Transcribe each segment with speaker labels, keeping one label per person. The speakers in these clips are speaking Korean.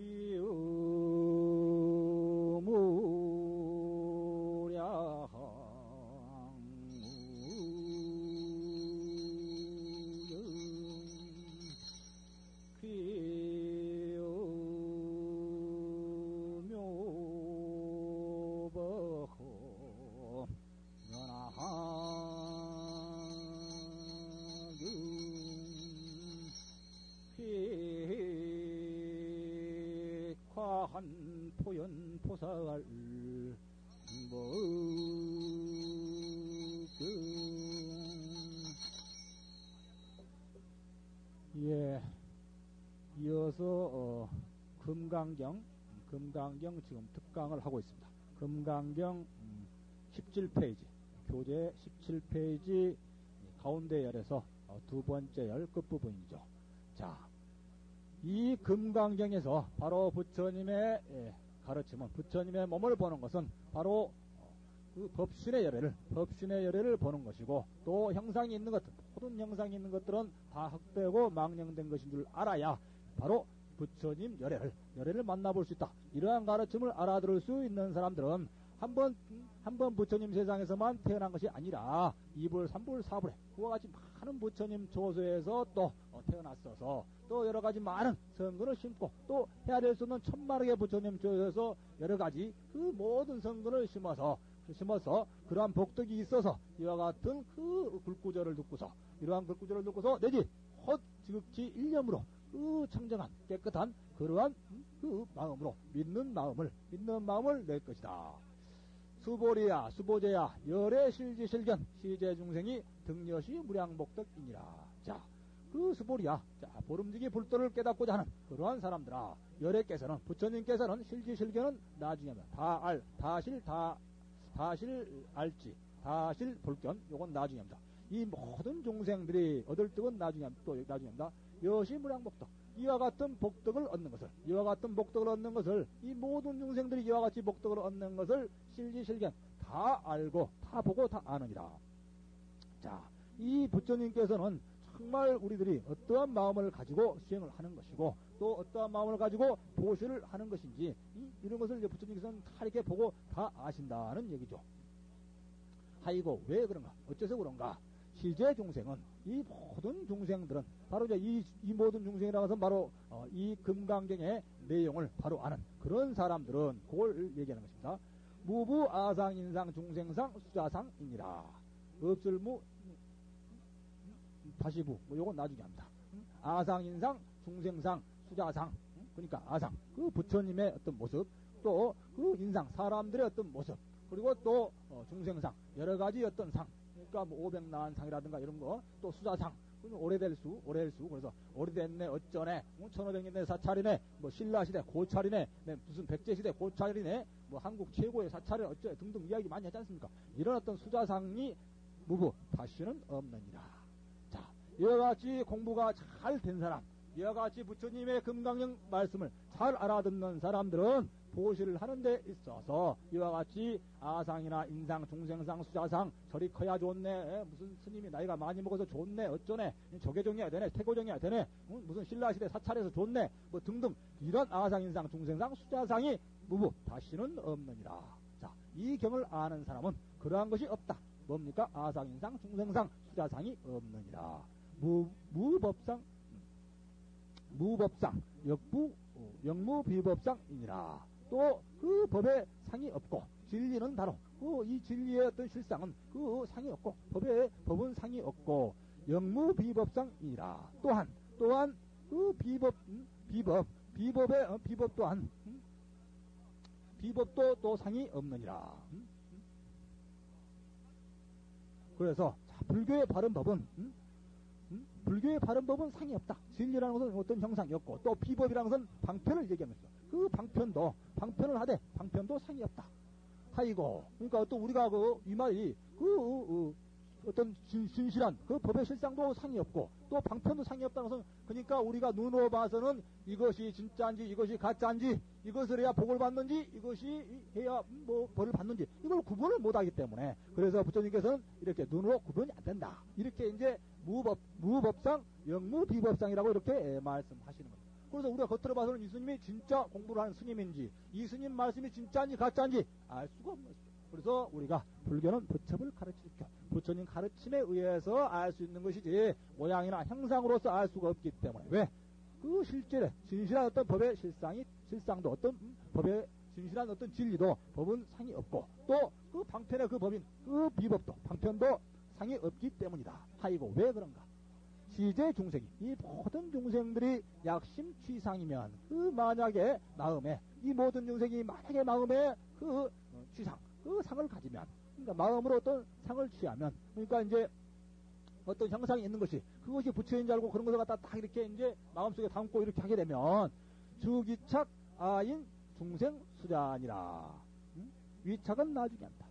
Speaker 1: 귀묘묘버호 면하기 과한 포연 포사할 예, 이어서 금강경 지금 특강을 하고 있습니다. 금강경 17페이지 교재 17페이지 가운데 열에서 두 번째 열 끝부분이죠. 자, 이 금강경에서 바로 부처님의 가르침은, 부처님의 몸을 보는 것은 바로 그 법신의 열애를 보는 것이고, 또 형상이 있는 것들, 모든 형상이 있는 것들은 다 흑되고 망령된 것인 줄 알아야 바로 부처님 열애를 만나볼 수 있다. 이러한 가르침을 알아들을 수 있는 사람들은 한 번 부처님 세상에서만 태어난 것이 아니라 2불, 3불, 4불에 그와 같이 많은 부처님 조소에서 또 태어났어서 또 여러 가지 많은 성근을 심고 또 해야 될 수 없는 천만억의 부처님 조소에서 여러 가지 그 모든 성근을 심어서 그러한 복덕이 있어서 이와 같은 그 굴구절을 듣고서 이러한 굴구절을 듣고서 내지 헛 지극히 일념으로 그 청정한 깨끗한 그러한 그 마음으로 믿는 마음을 낼 것이다. 수보리야 수보제야 열애 실지실견 시제중생이 등여시 무량복덕이니라. 자, 그 수보리야, 자, 보름지기 불도를 깨닫고자 하는 그러한 사람들아, 열애께서는, 부처님께서는 실지실견은 나중에 다실 알지 불견, 요건 나중에입니다. 이 모든 종생들이 얻을 덕은 나중에입니다. 여시 무량복덕, 이와 같은 복덕을 얻는 것을 이 모든 중생들이 이와 같이 복덕을 얻는 것을 실지실견 다 알고 다 보고 다 아느니라. 자, 이 부처님께서는 정말 우리들이 어떠한 마음을 가지고 수행을 하는 것이고 또 어떠한 마음을 가지고 보시를 하는 것인지 이런 것을 이제 부처님께서는 다 이렇게 보고 다 아신다는 얘기죠. 하이고 왜 그런가, 어째서 그런가? 시제 중생은, 이 모든 중생들은 바로 이제 이 모든 중생이라고 해서 바로 이 금강경의 내용을 바로 아는 그런 사람들은 그걸 얘기하는 것입니다. 무부 아상 인상 중생상 수자상이니라. 없을무 다시부 요건 나중에 합니다. 아상 인상 중생상 수자상, 그러니까 아상 그 부처님의 어떤 모습, 또 그 인상 사람들의 어떤 모습, 그리고 또 중생상 여러 가지 어떤 상, 그러니까 뭐 500난 상이라든가 이런 거, 또 수자상, 오래될 수, 그래서 오래됐네, 어쩌네, 1500년대 사찰이네, 뭐 신라시대 고찰이네, 무슨 백제시대 고찰이네, 뭐 한국 최고의 사찰이 어쩌네 등등 이야기 많이 하지 않습니까? 이런 어떤 수자상이 무부 다시는 없느니라. 자, 이와 같이 공부가 잘 된 사람, 이와 같이 부처님의 금강경 말씀을 잘 알아듣는 사람들은 보시를 하는 데 있어서 이와 같이 아상이나 인상, 중생상, 수자상, 저리 커야 좋네, 무슨 스님이 나이가 많이 먹어서 좋네, 어쩌네, 조계종해야 되네, 태고종해야 되네, 무슨 신라시대 사찰에서 좋네, 뭐 등등 이런 아상, 인상, 중생상, 수자상이 무부 다시는 없느니라. 자, 이 경을 아는 사람은 그러한 것이 없다. 뭡니까? 아상, 인상, 중생상, 수자상이 없느니라. 무법상, 역무 비법상이니라. 또 그 법에 상이 없고 진리는 바로 이 진리의 어떤 실상은 그 상이 없고 법은 상이 없고 역무비법상이니라. 또한 그 비법 또한 비법도 또 상이 없느니라. 그래서 불교의 바른 법은 상이 없다. 진리라는 것은 어떤 형상이 없고 또 비법이라는 것은 방편을 얘기하면서 그 방편을 하되 방편도 상이 없다. 하이고, 그러니까 또 우리가 이 말이 어떤 진실한 그 법의 실상도 상이 없고 또 방편도 상이 없다는 것은, 그러니까 우리가 눈으로 봐서는 이것이 진짜인지 이것이 가짜인지, 이것을 해야 복을 받는지 이것이 해야 뭐 벌을 받는지 이걸 구분을 못하기 때문에, 그래서 부처님께서는 이렇게 눈으로 구분이 안 된다, 이렇게 이제 무법상 역무비법상이라고 이렇게 말씀하시는 겁니다. 그래서 우리가 겉으로 봐서는 이 스님이 진짜 공부를 하는 스님인지, 이 스님 말씀이 진짜인지 가짜인지 알 수가 없는 것이죠. 그래서 우리가 불교는 부처를 가르치죠. 부처님 가르침에 의해서 알 수 있는 것이지 모양이나 형상으로서 알 수가 없기 때문에. 왜? 그 실제로 진실한 어떤 법의 실상도 어떤 법의 진실한 어떤 진리도 법은 상이 없고, 또 그 방편의 그 법인 그 비법도 방편도 상이 없기 때문이다. 하이고 왜 그런가? 시제 중생이, 이 모든 중생들이 약심취상이면, 그 만약에 마음에, 이 모든 중생이 만약에 마음에 그 취상, 그 상을 가지면, 그러니까 마음으로 어떤 상을 취하면, 그러니까 이제 어떤 형상이 있는 것이, 그것이 부처인 줄 알고 그런 것을 갖다 딱 이렇게 이제 마음속에 담고 이렇게 하게 되면, 주기착 아인 중생 수자니라. 위착은 나중에 한다.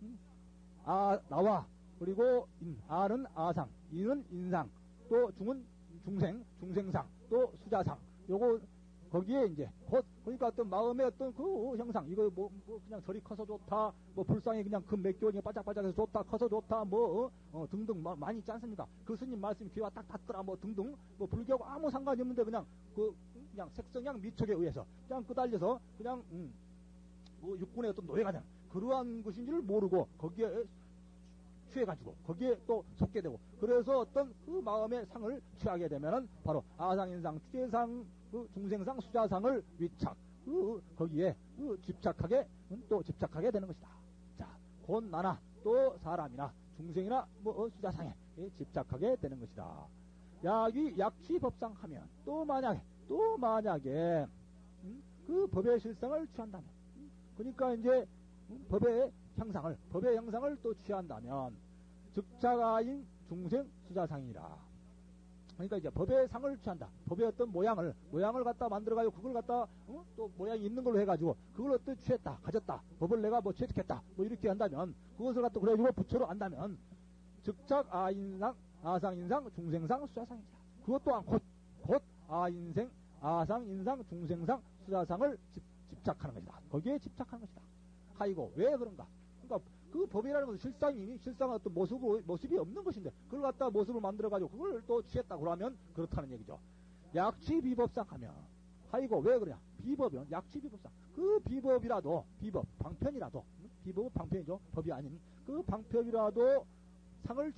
Speaker 1: 나와, 그리고 아는 아상, 인은 인상, 또 중은 중생, 중생상, 또 수자상. 요거 거기에 이제 곧, 그러니까 어떤 마음의 어떤 그 형상, 이거 뭐 그냥 저리 커서 좋다, 뭐 불상이 그냥 금 몇 개월이 바짝바짝해서 좋다, 커서 좋다, 등등 많이 있지 않습니까? 그 스님 말씀이 귀와 딱 닿더라, 뭐 등등, 뭐 불교하고 아무 상관이 없는데 그냥 그냥 색성향 미촉에 의해서 그냥 끄달려서 그냥 뭐 육군의 어떤 노예가 되는 그러한 것인지를 모르고 거기에 취해가지고 거기에 또 속게 되고, 그래서 어떤 그 마음의 상을 취하게 되면은 바로 아상인상, 주제상, 그 중생상, 수자상을 위착, 거기에 집착하게 또 집착하게 되는 것이다. 자, 곧 나나 또 사람이나 중생이나 수자상에 집착하게 되는 것이다. 약이 약취법상 하면 또 만약에 그 법의 실상을 취한다면, 그러니까 이제 법의 형상을 또 취한다면 즉자가인 중생 수자상이라. 그러니까 이제 법의 상을 취한다. 법의 어떤 모양을 갖다 만들어가지고 그걸 갖다 또 모양이 있는 걸로 해가지고 그걸 어떤 취했다, 가졌다, 법을 내가 뭐 취득했다, 뭐 이렇게 한다면, 그것을 갖다 그래가지고 부처로 안다면 즉작 아상인상 중생상 수자상이라. 그것 또한 곧 아인생 아상인상 중생상 수자상을 집착하는 것이다. 거기에 집착하는 것이다. 하이고 왜 그런가? 그러니까 그 법이라는 것은 실상은 어떤 모습이 없는 것인데, 그걸 갖다 모습을 만들어가지고 그걸 또 취했다 그러면 그렇다는 얘기죠. 약취 비법상 하면, 하이고 왜 그러냐? 비법은 약취 비법상, 그 비법이라도, 방편이라도, 비법은 방편이죠. 법이 아닌 그 방편이라도 상을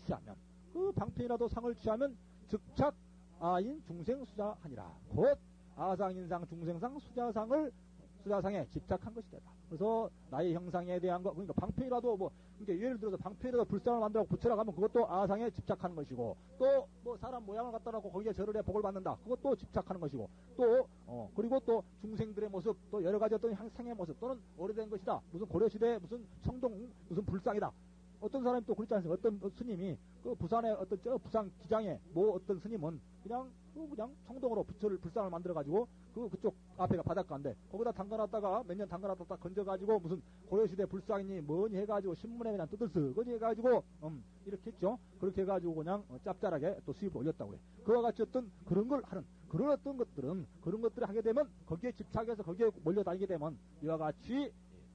Speaker 1: 취하면 즉착 아인 중생 수자하니라. 곧 아상인상 중생상 수자상에 집착한 것이 되다. 그래서 나의 형상에 대한 거, 그러니까 방편이라도 그러니까 예를 들어서 방편이라도 불상을 만들어 붙여라고 하면 그것도 아상에 집착하는 것이고, 또 사람 모양을 갖다 놓고 거기에 절을 해 복을 받는다, 그것도 집착하는 것이고, 또 그리고 또 중생들의 모습, 또 여러 가지 어떤 형상의 모습, 또는 오래된 것이다, 무슨 고려시대 무슨 청동 무슨 불상이다. 어떤 사람이 또 그렇지 않습니까? 어떤 스님이 그 부산의 어떤 부산 기장에 어떤 스님은 그냥 청동으로 불상을 만들어가지고 그쪽 앞에가 바닷가인데 거기다 담가놨다가 몇 년 담가놨다가 건져가지고 무슨 고려시대 불상이니 뭐니 해가지고 신문에 그냥 뜯을쓰거니 해가지고 이렇게 했죠. 그렇게 해가지고 그냥 짭짤하게 또 수입을 올렸다고 해. 그와 같이 어떤 그런 걸 하는 그런 어떤 것들은 그런 것들을 하게 되면 거기에 집착해서 거기에 몰려다니게 되면 이와 같이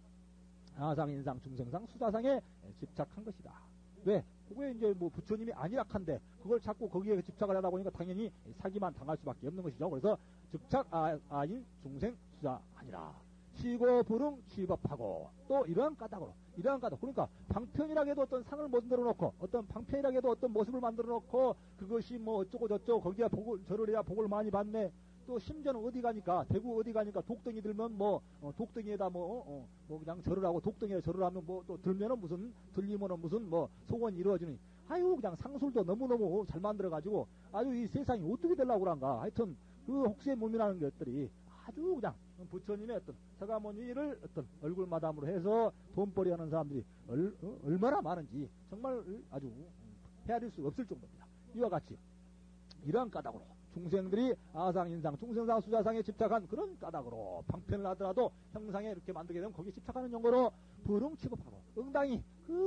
Speaker 1: 아상인상 중생상 수자상에 집착한 것이다. 왜? 그게 이제 부처님이 아니락한데 그걸 자꾸 거기에 집착을 하다 보니까 당연히 사기만 당할 수밖에 없는 것이죠. 그래서 즉착 아인 중생 수자 아니라 시고 불응 취법하고, 또 이러한 까닭. 그러니까 방편이라고 해도 어떤 상을 만들어 놓고, 어떤 방편이라고 해도 어떤 모습을 만들어 놓고, 그것이 어쩌고 저쩌고 거기에 절을 해야 복을 많이 받네. 또 심지어는 어디 가니까, 대구 어디 가니까 독덩이 들면 독덩이에다 그냥 절을 하고, 독덩이에 절을 하면 또 들면은 들리면은 무슨 소원이 이루어지는, 그냥 상술도 너무너무 잘 만들어가지고 아주 이 세상이 어떻게 되려고 그런가. 하여튼 그 혹세의 몸이라는 것들이 아주 그냥 부처님의 어떤 서가모니를 어떤 얼굴마담으로 해서 돈벌이 하는 사람들이 얼마나 많은지 정말 아주 헤아릴 수 없을 정도입니다. 이와 같이 이러한 까닭으로 중생들이 아상인상 중생상 수자상에 집착한 그런 까닭으로 방편을 하더라도 형상에 이렇게 만들게 되면 거기에 집착하는 용어로 불응 취급하고, 응당히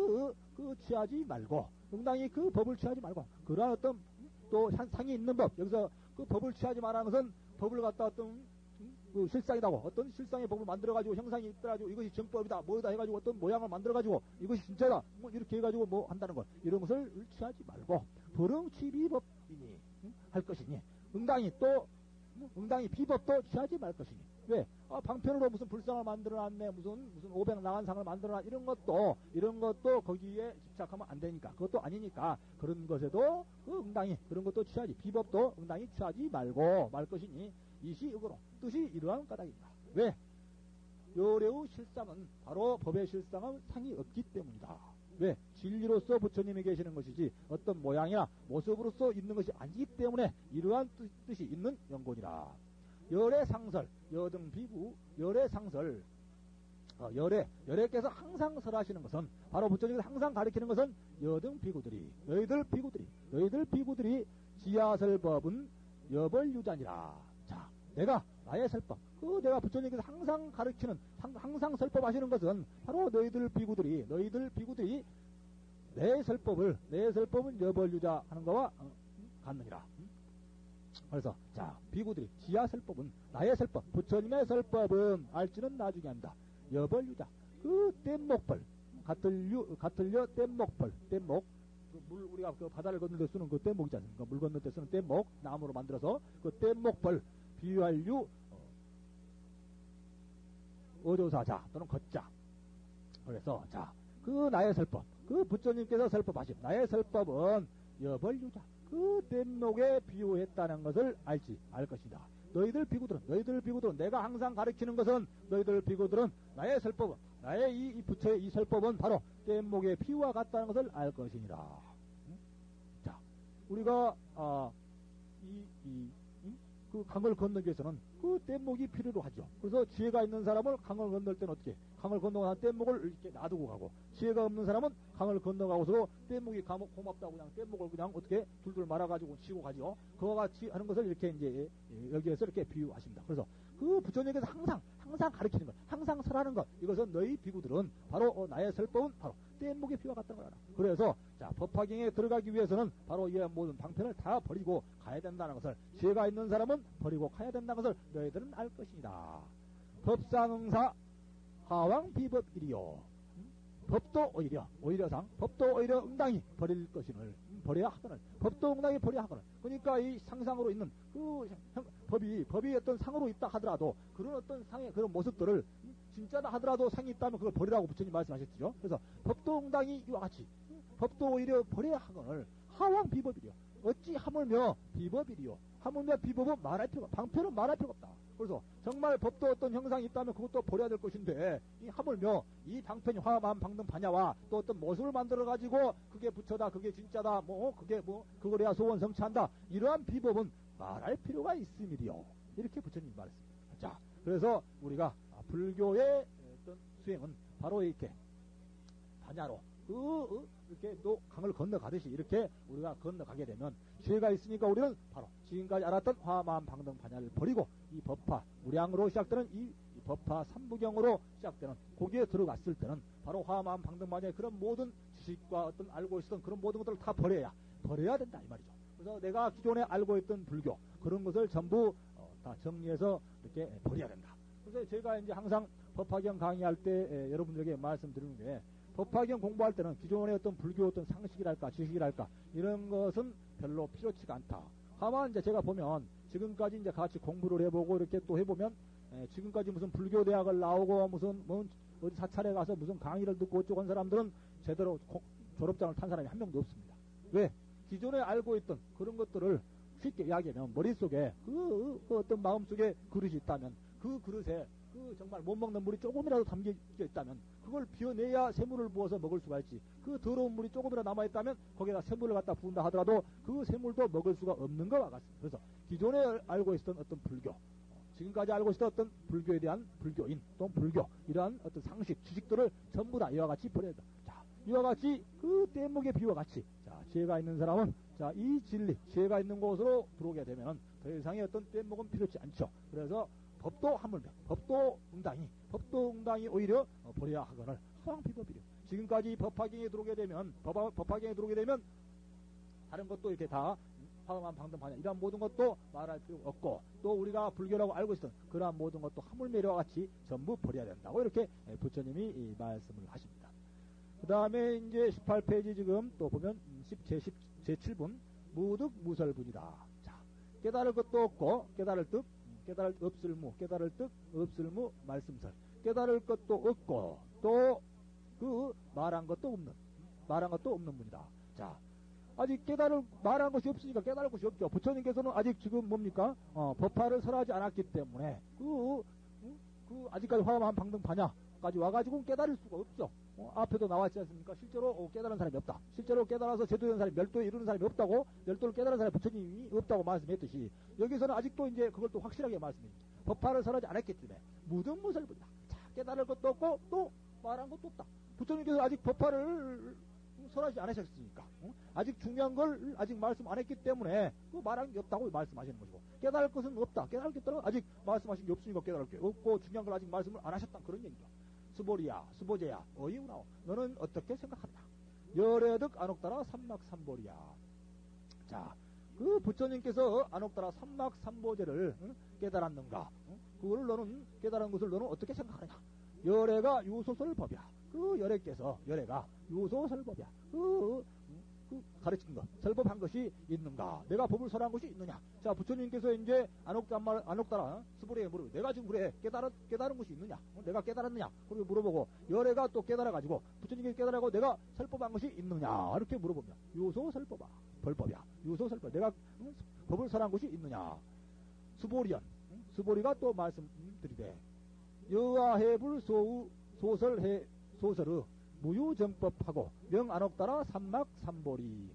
Speaker 1: 취하지 말고, 응당히 그 법을 취하지 말고, 그러한 어떤 또 상이 있는 법, 여기서 그 법을 취하지 말라는 것은 법을 갖다 어떤 그 실상이라고, 어떤 실상의 법을 만들어가지고 형상이 있더라도 이것이 정법이다 뭐다 해가지고 어떤 모양을 만들어가지고 이것이 진짜다 이렇게 해가지고 한다는 것, 이런 것을 취하지 말고 불응 취비법이니 할 것이니, 응당히 또 응당히 비법도 취하지 말 것이니. 왜? 방편으로 무슨 불상을 만들어놨네, 무슨 500 나간상을 만들어놨, 이런 것도 거기에 집착하면 안 되니까, 그것도 아니니까, 그런 것에도 그 응당히, 그런 것도 취하지, 비법도 응당히 취하지 말고 말 것이니, 이시의거로, 뜻이 이러한 까닭입니다. 왜? 요래의 실상은, 바로 법의 실상은 상이 없기 때문이다. 왜? 진리로서 부처님이 계시는 것이지, 어떤 모양이나 모습으로서 있는 것이 아니기 때문에, 이러한 뜻이 있는 연곤이라. 열애상설, 여등비구, 열애상설, 열애께서 항상 설하시는 것은, 바로 부처님께서 항상 가리키는 것은, 여등비구들이, 너희들 비구들이 지하설법은 여벌유자니라. 자, 나의 설법, 내가 부처님께서 항상 가르치는, 항상 설법하시는 것은, 바로 너희들 비구들이, 내 설법은 여벌유자 하는 거와 같느니라. 그래서 자, 비구들이 지하설법은, 나의 설법, 부처님의 설법은 알지는 나중에 한다. 여벌유자, 그 뗏목벌, 같을려 뗏목벌, 뗏목, 우리가 그 바다를 건널 때 쓰는 그 뗏목이지 않습니까? 물 건널 때 쓰는 뗏목, 나무로 만들어서 그 뗏목벌, 비유할류 어조사자 또는 걷자. 그래서 자, 그 나의 설법, 그 부처님께서 설법하신 나의 설법은 여벌유자, 그 뗏목에 비유했다는 것을 알 것이다. 너희들 비구들은 내가 항상 가르치는 것은, 너희들 비구들은 나의 설법은, 나의 이 부처의 이 설법은 바로 뗏목의 비유와 같다는 것을 알 것이니라. 자, 우리가 그 강을 건너기 위해서는 그 뗏목이 필요로 하죠. 그래서 지혜가 있는 사람은 강을 건널 때는 어떻게? 강을 건너가서 뗏목을 이렇게 놔두고 가고, 지혜가 없는 사람은 강을 건너가고서 뗏목이 고맙다고 그냥 뗏목을 그냥 어떻게 둘둘 말아가지고 치고 가죠. 그와 같이 하는 것을 이렇게 이제 여기에서 이렇게 비유하십니다. 그래서 그 부처님께서 항상 가르치는 것, 항상 설하는 것, 이것은 너희 비구들은 바로 나의 설법은 바로 뗏목의 비유와 같다는 거라. 그래서 자, 법화경에 들어가기 위해서는 바로 이 모든 방편을 다 버리고 가야 된다는 것을, 지혜가 있는 사람은 버리고 가야 된다는 것을 너희들은 알 것이다. 법상응사 하왕 비법이리요. 법도 오히려상, 법도 오히려 응당히 버릴 것임을, 버려야 하거늘, 법도 응당히 버려야 하거늘. 그러니까 이 상상으로 있는 그 법이 어떤 상으로 있다 하더라도, 그런 어떤 상의 그런 모습들을 진짜다 하더라도 상이 있다면 그걸 버리라고 부처님 말씀하셨죠. 그래서 법도 응당히 이와 같이 법도 오히려 버려야 하거늘 하왕 비법이리요. 어찌 하물며 비법이리요. 하물며 비법은 말할 필요가, 방편은 말할 필요가 없다. 그래서 정말 법도 어떤 형상이 있다면 그것도 버려야 될 것인데, 이 하물며 이 방편이 화만 방등 반야와 또 어떤 모습을 만들어 가지고 그게 부처다, 그게 진짜다, 그거래야 소원 성취한다, 이러한 비법은 말할 필요가 있음이리요. 이렇게 부처님이 말했습니다. 자, 그래서 우리가 불교의 어떤 수행은 바로 이렇게 반야로 이렇게 또 강을 건너가듯이 이렇게 우리가 건너가게 되면, 지혜가 있으니까 우리는 바로 지금까지 알았던 화만 방등 반야를 버리고 이 법화 무량으로 시작되는 이 법화 삼부경으로 시작되는 거기에 들어갔을 때는 바로 화만 방등 반야의 그런 모든 지식과 어떤 알고 있었던 그런 모든 것들을 다 버려야 된다 이 말이죠. 그래서 내가 기존에 알고 있던 불교 그런 것을 전부 다 정리해서 이렇게 버려야 된다. 그래서 제가 이제 항상 법화경 강의할 때 여러분들에게 말씀드리는 게, 법화경 공부할 때는 기존의 어떤 불교 어떤 상식이랄까 지식이랄까 이런 것은 별로 필요치가 않다. 다만 이제 제가 보면 지금까지 이제 같이 공부를 해보고 이렇게 또 해보면, 지금까지 무슨 불교 대학을 나오고 무슨 어디 사찰에 가서 무슨 강의를 듣고 어쩌고 한 사람들은 제대로 졸업장을 탄 사람이 한 명도 없습니다. 왜? 기존에 알고 있던 그런 것들을 쉽게 이야기하면 머릿속에 그 어떤 마음속에 그릇이 있다면, 그 그릇에 그 정말 못 먹는 물이 조금이라도 담겨 있다면 그걸 비워내야 새물을 부어서 먹을 수가 있지, 그 더러운 물이 조금이라도 남아있다면 거기에다 새물을 갖다 부은다 하더라도 그 새물도 먹을 수가 없는 것과 같습니다. 그래서 기존에 알고 있었던 어떤 불교, 지금까지 알고 있었던 어떤 불교에 대한 불교인 또는 불교 이러한 어떤 상식 지식들을 전부 다 이와 같이 버려야 된다. 자, 이와 같이 그 뗏목의 비와 같이, 자, 지혜가 있는 사람은 자, 이 진리 지혜가 있는 곳으로 들어오게 되면은 더 이상의 어떤 뗏목은 필요치 않죠. 그래서 법도 하물며 법도 응당히 오히려 버려야 하거늘 하왕 비법이려. 지금까지 법화경에 들어오게 되면 법화경에 들어오게 되면 다른 것도 이렇게 다 화만 방등 반야 이러한 모든 것도 말할 필요 없고, 또 우리가 불교라고 알고 있었던 그러한 모든 것도 하물매와 같이 전부 버려야 된다고 이렇게 부처님이 말씀을 하십니다. 그 다음에 이제 18페이지 지금 또 보면 제7분 무득 무설분이다. 자, 깨달을 것도 없고 깨달을 뜻 깨달을 없을무 깨달을 뜻 없을무 말씀설 깨달을 것도 없고 또 그 말한 것도 없는 분이다. 자, 아직 말한 것이 없으니까 깨달을 것이 없죠. 부처님께서는 아직 지금 뭡니까? 법화를 설하지 않았기 때문에 아직까지 화엄한 방등반야까지 와가지고 깨달을 수가 없죠. 앞에도 나왔지 않습니까? 실제로 깨달은 사람이 없다. 실제로 깨달아서 제도된 사람이 멸도에 이르는 사람이 없다고, 멸도를 깨달은 사람이 부처님이 없다고 말씀했듯이 여기서는 아직도 이제 그걸 또 확실하게 말씀합니다. 법화를 설하지 않았기 때문에 무등무설분이다. 자, 깨달을 것도 없고 또 말한 것도 없다. 부처님께서 아직 법화를 설하지 않으셨으니까 아직 중요한 걸 아직 말씀 안 했기 때문에 그 말한 게 없다고 말씀하시는 것이고, 깨달을 것은 없다. 깨달을 게 없다는 아직 말씀하신 게 없으니까 깨달을 게 없고 중요한 걸 아직 말씀을 안 하셨다. 그런 얘기죠. 수보리야 수보제야 어이우나오 너는 어떻게 생각하느냐. 열애득 안옥따라 삼막삼보리야. 자, 그 부처님께서 안옥따라 삼막삼보제를 깨달았는가? 그걸 너는 깨달은 것을 너는 어떻게 생각하느냐. 열애가 유소설법이야. 그 열애가 유소설법이야. 그 가르친 것, 설법한 것이 있는가? 내가 법을 설한 것이 있느냐? 자, 부처님께서 이제 안옥따라 스보리에 물어보고, 내가 지금 그래 깨달은 것이 있느냐? 내가 깨달았느냐? 그렇게 물어보고, 열애가 또 깨달아가지고, 부처님께서 깨달아가지고 내가 설법한 것이 있느냐? 이렇게 물어보면, 유소설법아, 벌법이야. 유소설법. 내가 법을 설한 것이 있느냐? 수보리연, 수보리가 또 말씀드리되, 여아해불 소설의 무유정법하고 명안옥따라 삼막삼보리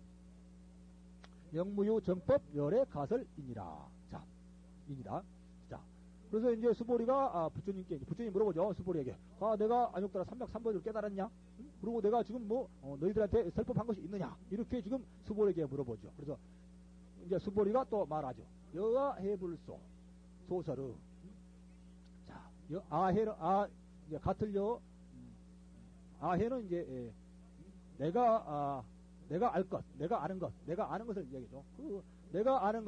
Speaker 1: 영무유정법 열의 가설이니라. 자, 이니라. 자, 그래서 이제 수보리가 부처님 물어보죠. 수보리에게, 내가 안옥따라 삼막삼보리를 깨달았냐? 그리고 내가 지금 너희들한테 설법한 것이 있느냐? 이렇게 지금 수보리에게 물어보죠. 그래서 이제 수보리가 또 말하죠. 여아해불소 소설의, 자, 아해는 이제 같을요. 아해는 이제 내가 알 것, 내가 아는 것을 얘기죠. 내가 아는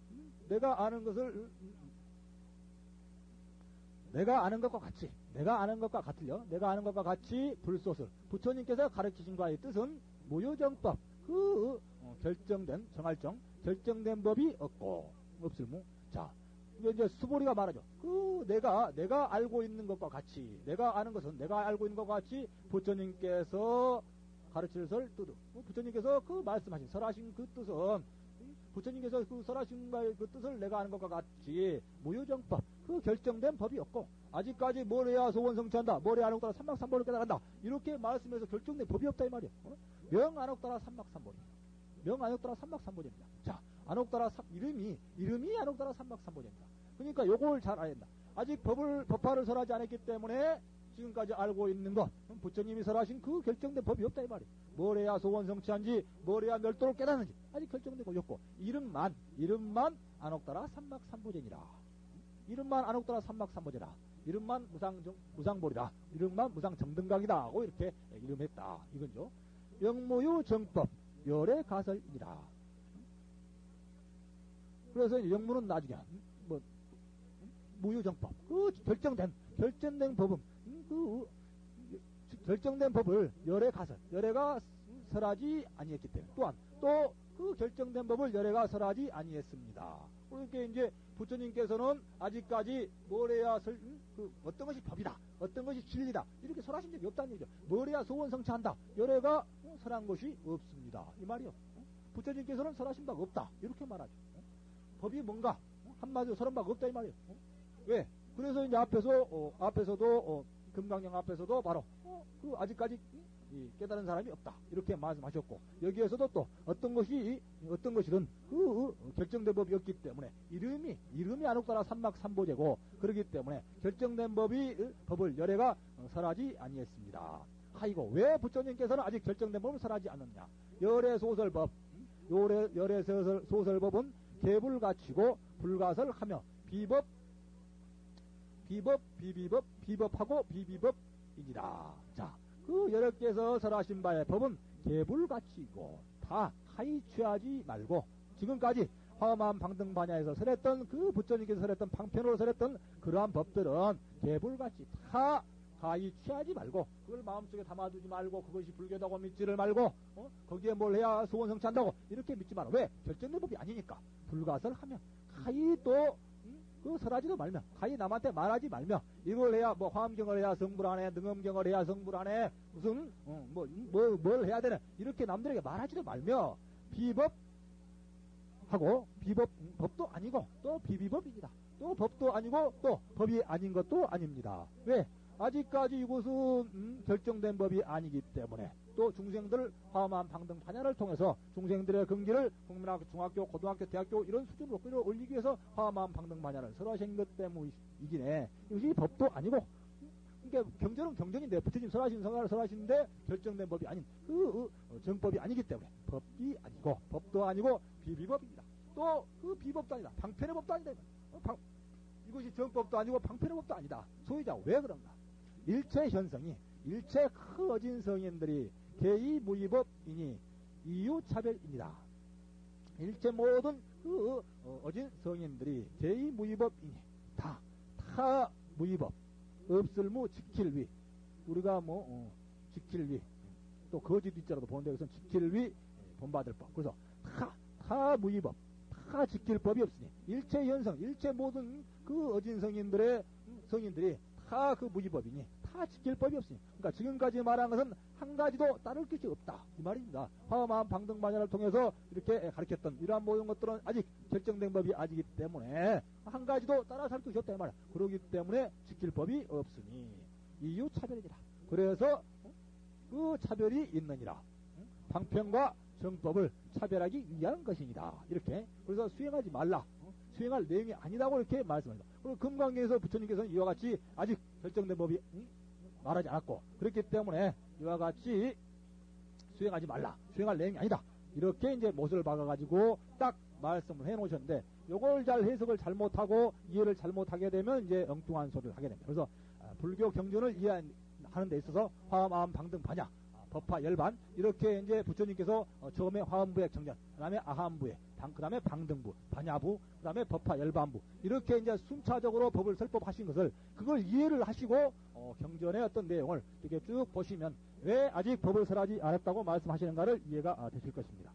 Speaker 1: 것과 같을요. 내가 아는 것과 같이 불소설. 부처님께서 가르치신 바의 뜻은 무효정법, 결정된 법이 없을무. 자, 이제 수보리가 말하죠. 내가 알고 있는 것과 같이, 내가 아는 것은 내가 알고 있는 것과 같이 부처님께서 가르치실 뜻, 부처님께서 말씀하신, 설하신 그 뜻은, 부처님께서 설하신 바의 그 뜻을 내가 아는 것과 같이 무효정법, 결정된 법이 없고, 아직까지 뭘 해야 소원성취한다, 뭘 해야 안옥따라 삼막삼보리를 깨달았다, 이렇게 말씀해서 결정된 법이 없다 이 말이에요. 명안옥따라 삼막삼보리. 명안옥따라 삼막삼보리입니다. 자, 안옥따라 이름이 안옥따라 삼막삼보제입니다. 그러니까 요걸 잘 알아야 된다. 아직 법화를 설하지 않았기 때문에 지금까지 알고 있는 것, 부처님이 설하신 그 결정된 법이 없다 이 말이에요. 뭘 해야 소원성취한지, 뭘 해야 멸도를 깨닫는지 아직 결정된 것이 없고, 이름만 안옥따라 삼막삼보제니라. 이름만 안옥따라 삼막삼보제라. 이름만 무상보리라. 이름만 무상정등각이다 하고 이렇게 이름했다 이건죠. 영무유 정법 열의 가설이니라. 그래서 영무는 나중에 무유정법, 결정된 법은 결정된 법을 열의 가설, 열애가 설하지 아니했기 때문에, 또한 또 그 결정된 법을 열애가 설하지 아니했습니다. 그러니까 이제 부처님께서는 아직까지 뭘 해야 어떤 것이 법이다, 어떤 것이 진리다, 이렇게 설하신 적이 없다는 얘기죠. 뭘 해야 소원성취한다, 열애가 설한 것이 없습니다 이 말이요. 부처님께서는 설하신 바가 없다 이렇게 말하죠. 법이 뭔가 한마디로 설한 바가 없다 이 말이에요. 왜? 그래서 이제 앞에서도 금강경 앞에서도 바로 아직까지 깨달은 사람이 없다 이렇게 말씀하셨고, 여기에서도 또 어떤 것이든 결정된 법이 없기 때문에 이름이 안옥따라 삼막삼보제고, 그렇기 때문에 결정된 법을 열애가 설하지 아니했습니다. 하이고, 왜 부처님께서는 아직 결정된 법을 설하지 않았냐? 열애소설법, 열애소설법은 개불가치고 불가설하며 비법하고 비비법이니라. 자, 그 여러 개에서 설하신 바의 법은 개불가치고 다 하이 취하지 말고, 지금까지 화엄한 방등반야에서 설했던 그 부처님께서 설했던 방편으로 설했던 그러한 법들은 개불가치 다 하이 취하지 말고, 그걸 마음속에 담아두지 말고, 그것이 불교다고 믿지를 말고, 거기에 뭘 해야 소원성취한다고 이렇게 믿지 마라. 왜? 결정된 법이 아니니까. 불가설하면 가히 또 그 설하지도 말며 가히 남한테 말하지 말며 이걸 해야 뭐 화엄경을 해야 성불하네 능엄경을 해야 성불하네 무슨 뭘 해야 되네 이렇게 남들에게 말하지도 말며 비법하고 법도 아니고 또 비비법입니다. 또 법도 아니고 또 법이 아닌 것도 아닙니다. 왜? 아직까지 이곳은 결정된 법이 아니기 때문에 또 중생들 화엄한 방등 반야를 통해서 중생들의 근기를 국민학교, 중학교, 고등학교, 대학교 이런 수준으로 끌어올리기 위해서 화엄한 방등 반야를 설하신 것 때문이기네. 이것이 법도 아니고 그러니까 경전은 경전인데 부처님 설하신 성화를 설하시는데 결정된 법이 아닌 정법이 아니기 때문에 법이 아니고 법도 아니고 비비법입니다. 또 그 비법도 아니다. 방편의 법도 아니다. 이것이 정법도 아니고 방편의 법도 아니다. 소유자 왜 그런가? 일체 현성이 일체 커진 성인들이 개의무의법이니 이유차별입니다. 일체 모든 어진 성인들이 개의무의법이니 다 무의법 없을무 지킬위 우리가 지킬위 또 거짓 위자라도 보는데 여기서 지킬위 본받을 법 그래서 다 무의법 다 지킬 법이 없으니 일체 현성 일체 모든 그 어진 성인들이 다 그 무의법이니 다 지킬 법이 없으니 그러니까 지금까지 말한 것은 한 가지도 따를 것이 없다 이 말입니다. 화엄한 방등반야를 통해서 이렇게 가르쳤던 이러한 모든 것들은 아직 결정된 법이 아니기 때문에 한 가지도 따라서 할 것이 없다 이 말이야. 그러기 때문에 지킬 법이 없으니 이유 차별이니라. 그래서 그 차별이 있느니라. 방편과 정법을 차별하기 위한 것이니라. 이렇게 그래서 수행하지 말라. 수행할 내용이 아니라고 이렇게 말씀합니다. 그리고 금강경에서 부처님께서는 이와 같이 아직 결정된 법이 말하지 않았고 그렇기 때문에 이와 같이 수행하지 말라. 수행할 내용이 아니다. 이렇게 이제 못을 박아가지고 딱 말씀을 해 놓으셨는데 요걸 잘 해석을 잘못하고 이해를 잘못하게 되면 이제 엉뚱한 소리를 하게 됩니다. 그래서 불교 경전을 이해하는 데 있어서 화엄 방등 반야 법화 열반 이렇게 이제 부처님께서 처음에 화엄부의 경전 그 다음에 아함부에 그 다음에 방등부 반야부 그 다음에 법화 열반부 이렇게 이제 순차적으로 법을 설법하신 것을 그걸 이해를 하시고 경전의 어떤 내용을 이렇게 쭉 보시면 왜 아직 법을 설하지 않았다고 말씀하시는가를 이해가 되실 것입니다.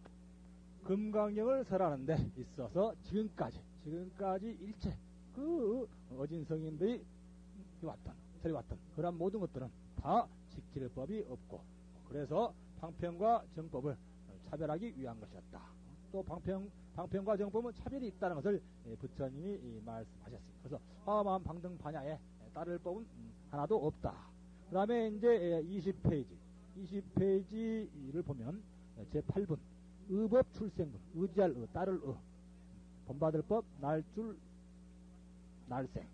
Speaker 1: 금강경을 설하는 데 있어서 지금까지 일체 그 어진 성인들이 설해왔던 그런 모든 것들은 다 지킬 법이 없고 그래서 방편과 정법을 차별하기 위한 것이었다. 또 방편과 정법은 차별이 있다는 것을 부처님이 말씀하셨습니다. 그래서 화엄한 방등 반야에 따를 법은 하나도 없다. 그 다음에 이제 20페이지를 보면 제8분 의법 출생분 의지할 따를 본받을 법 날줄 날생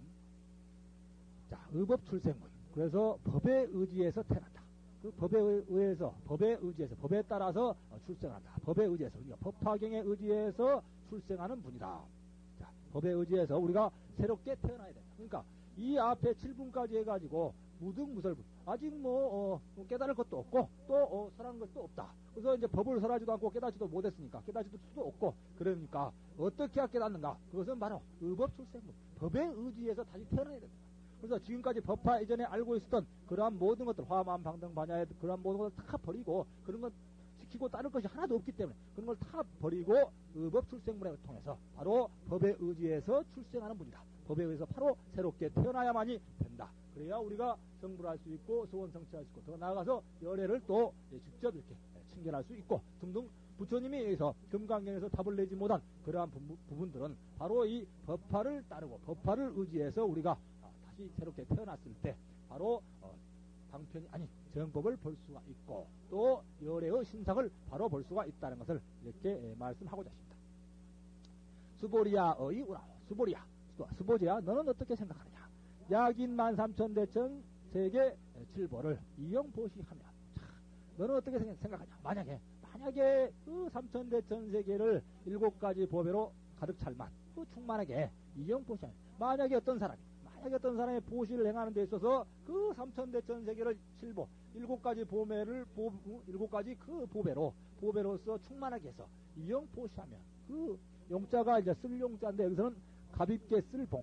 Speaker 1: 자 의법 출생분 그래서 법에 의지해서 태어난다. 그 법에 의지해서 법에 따라서 출생한다. 법에 의지해서 우리가 법화경에 의지해서 출생하는 분이다. 자, 법에 의지해서 우리가 새롭게 태어나야 된다. 그러니까 이 앞에 7분까지 해가지고 무등무설분 아직 깨달을 것도 없고 또 설하는 것도 없다. 그래서 이제 법을 설하지도 않고 깨닫지도 못했으니까 깨닫지도 수도 없고 그러니까 어떻게 깨닫는가? 그것은 바로 의법 출생분 법에 의지해서 다시 태어나야 된다. 그래서 지금까지 법화 이전에 알고 있었던 그러한 모든 것들 화엄 방등 반야의 그러한 모든 것을 다 버리고 그런 것 지키고 따를 것이 하나도 없기 때문에 그런 걸 다 버리고 의법 출생문을 통해서 바로 법에 의지해서 출생하는 분이다. 법에 의해서 바로 새롭게 태어나야만이 된다. 그래야 우리가 성불할 수 있고 소원 성취할 수 있고 더 나아가서 열애를 또 직접 이렇게 친견할 수 있고 등등 부처님이 여기서 금강경에서 답을 내지 못한 그러한 부분들은 바로 이 법화를 따르고 법화를 의지해서 우리가 다시 새롭게 태어났을 때 바로 방편이 아닌 정법을 볼 수가 있고 또 열애의 신상을 바로 볼 수가 있다는 것을 이렇게 말씀하고자 하십니다. 수보리야의 우라 수보지야 너는 어떻게 생각하느냐? 약인 13,000대천 세계 7보를 이용보시하면 너는 어떻게 생각하냐? 만약에 그 3,000대천 세계를 7가지 보배로 가득 찰만 그 충만하게 이용보시하면 만약에 어떤 사람이 보시를 행하는 데 있어서 그 3,000대천 세계를 7보 7가지 보배를 7가지 그 보배로서 충만하게 해서 이용보시하면 그 용자가 이제 쓸 용자인데 여기서는 가볍게 쓸용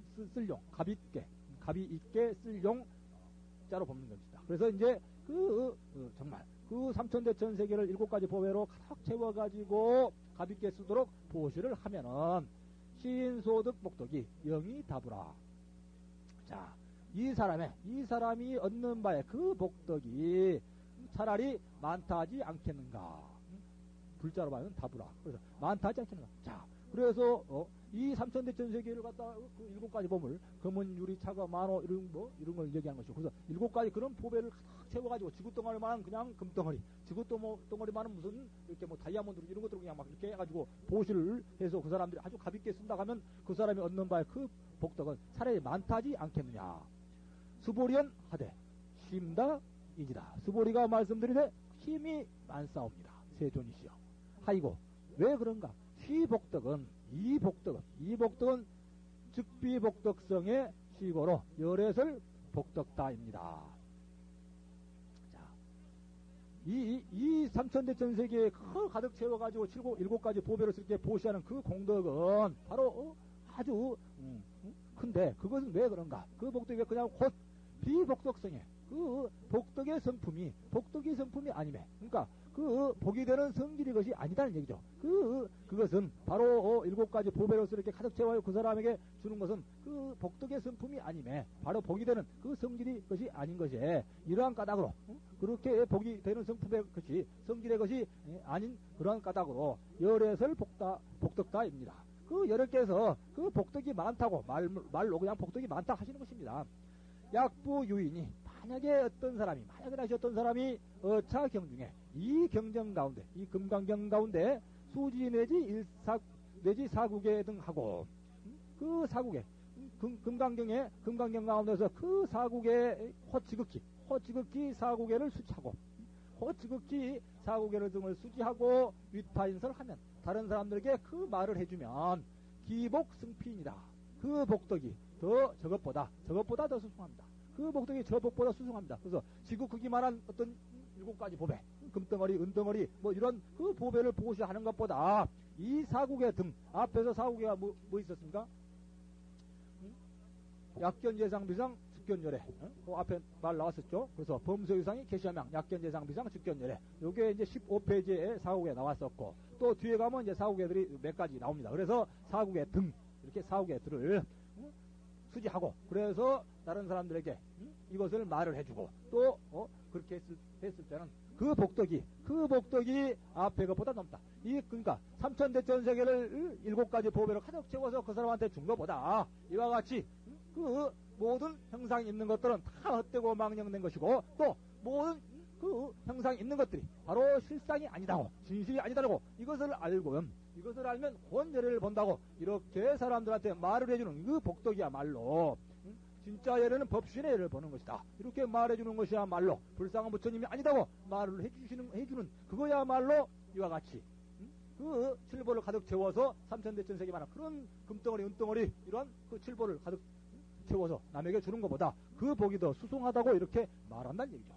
Speaker 1: 가비 있게 쓸 용자로 보는 겁니다. 그래서 이제 정말 그 3,000대천 세계를 7가지 보배로 가득 채워가지고 가볍게 쓰도록 보시를 하면은 시인소득 복덕이 영이 다부라. 자, 이 사람이 얻는 바에 그 복덕이 차라리 많다 하지 않겠는가. 불자로 봐면 다부라. 그래서 많다 하지 않겠는가. 자, 그래서 이 삼천대천세계를 갖다 그 7가지 보물, 금은 유리 차가 만호 이런 걸 얘기하는 것이고, 그래서 7가지 그런 보배를 가득 채워가지고 지구덩어리만한 그냥 금덩어리, 지구덩어리만한 무슨 이렇게 뭐 다이아몬드 이런 것들을 그냥 막 이렇게 해가지고 보시를 해서 그 사람들이 아주 가볍게 쓴다 하면 그 사람이 얻는 바에 그 복덕은 차라리 많다 하지 않겠느냐. 수보리언 하되 힘다 이지다. 수보리가 말씀드리되 힘이 많사옵니다. 세존이시여. 하이고 왜 그런가? 이 복덕은 즉비복덕성의 시고로 열애설 복덕다입니다. 자, 이 삼천대천세계에 가득 채워가지고 7가지 보배를 쓸 때 보시하는 그 공덕은 바로 아주 큰데, 그것은 왜 그런가? 그 복덕이 그냥 곧 비복덕성의 그 복덕의 성품이 아니매. 그러니까 그 복이 되는 성질이 것이 아니다는 얘기죠. 그것은 바로 7가지 보배로서 이렇게 가득 채워요. 그 사람에게 주는 것은 그 복덕의 성품이 아니매. 바로 복이 되는 그 성질이 것이 아닌 것이 이러한 까닭으로 그렇게 복이 되는 성품의 것이 성질의 것이 아닌 그러한 까닭으로 열애설 복덕다입니다. 그 여러께서 그 복덕이 많다고 말로 그냥 복덕이 많다 하시는 것입니다. 약부 유인이 만약에 어떤 사람이 어차 경중에 이 경정 가운데, 이 금강경 가운데 수지 내지 사국에 등 하고 그 사국에 금강경 가운데서 그 사국에 호지극기 사국에를 수치하고 호지극기 사국에를 등을 수지하고 윗파인설하면 다른 사람들에게 그 말을 해주면 기복승피입니다. 그 복덕이 저것보다 더 수승합니다. 그 복덕이 저 복보다 수승합니다. 그래서 지구 크기만한 어떤 7가지 보배, 금덩어리, 은덩어리, 뭐 이런 그 보배를 보시하는 것보다 이 사국의 등, 앞에서 사국에가 뭐 있었습니까? 약견재상비상, 즉견열애. 그 앞에 말 나왔었죠? 그래서 범서유상이 계시하명, 약견재상비상, 즉견열애. 요게 이제 15페이지에 사국에 나왔었고, 또 뒤에 가면 이제 사국애들이 몇 가지 나옵니다. 그래서 사국의 등, 이렇게 사국애들을 수지하고, 그래서 다른 사람들에게 이것을 말을 해주고, 또 그렇게 했을 때는 그 복덕이 앞에 것보다 넘다. 그러니까 삼천대천세계를 7가지 보배를 가득 채워서 그 사람한테 준 것보다 이와 같이 그 모든 형상이 있는 것들은 다 헛되고 망령된 것이고, 또 모든 그 형상이 있는 것들이 바로 실상이 아니다고, 진실이 아니다라고 이것을 알면 혼예를 본다고 이렇게 사람들한테 말을 해주는 그 복덕이야말로 진짜 예를 법신의 예를 보는 것이다. 이렇게 말해주는 것이야말로 불쌍한 부처님이 아니다고 말을 해주는 그거야말로 이와 같이 그 칠보를 가득 채워서 삼천대천세계만한 그런 금덩어리 은덩어리 이런 그 칠보를 가득 채워서 남에게 주는 것보다 그 복이 더 수승하다고 이렇게 말한다는 얘기죠.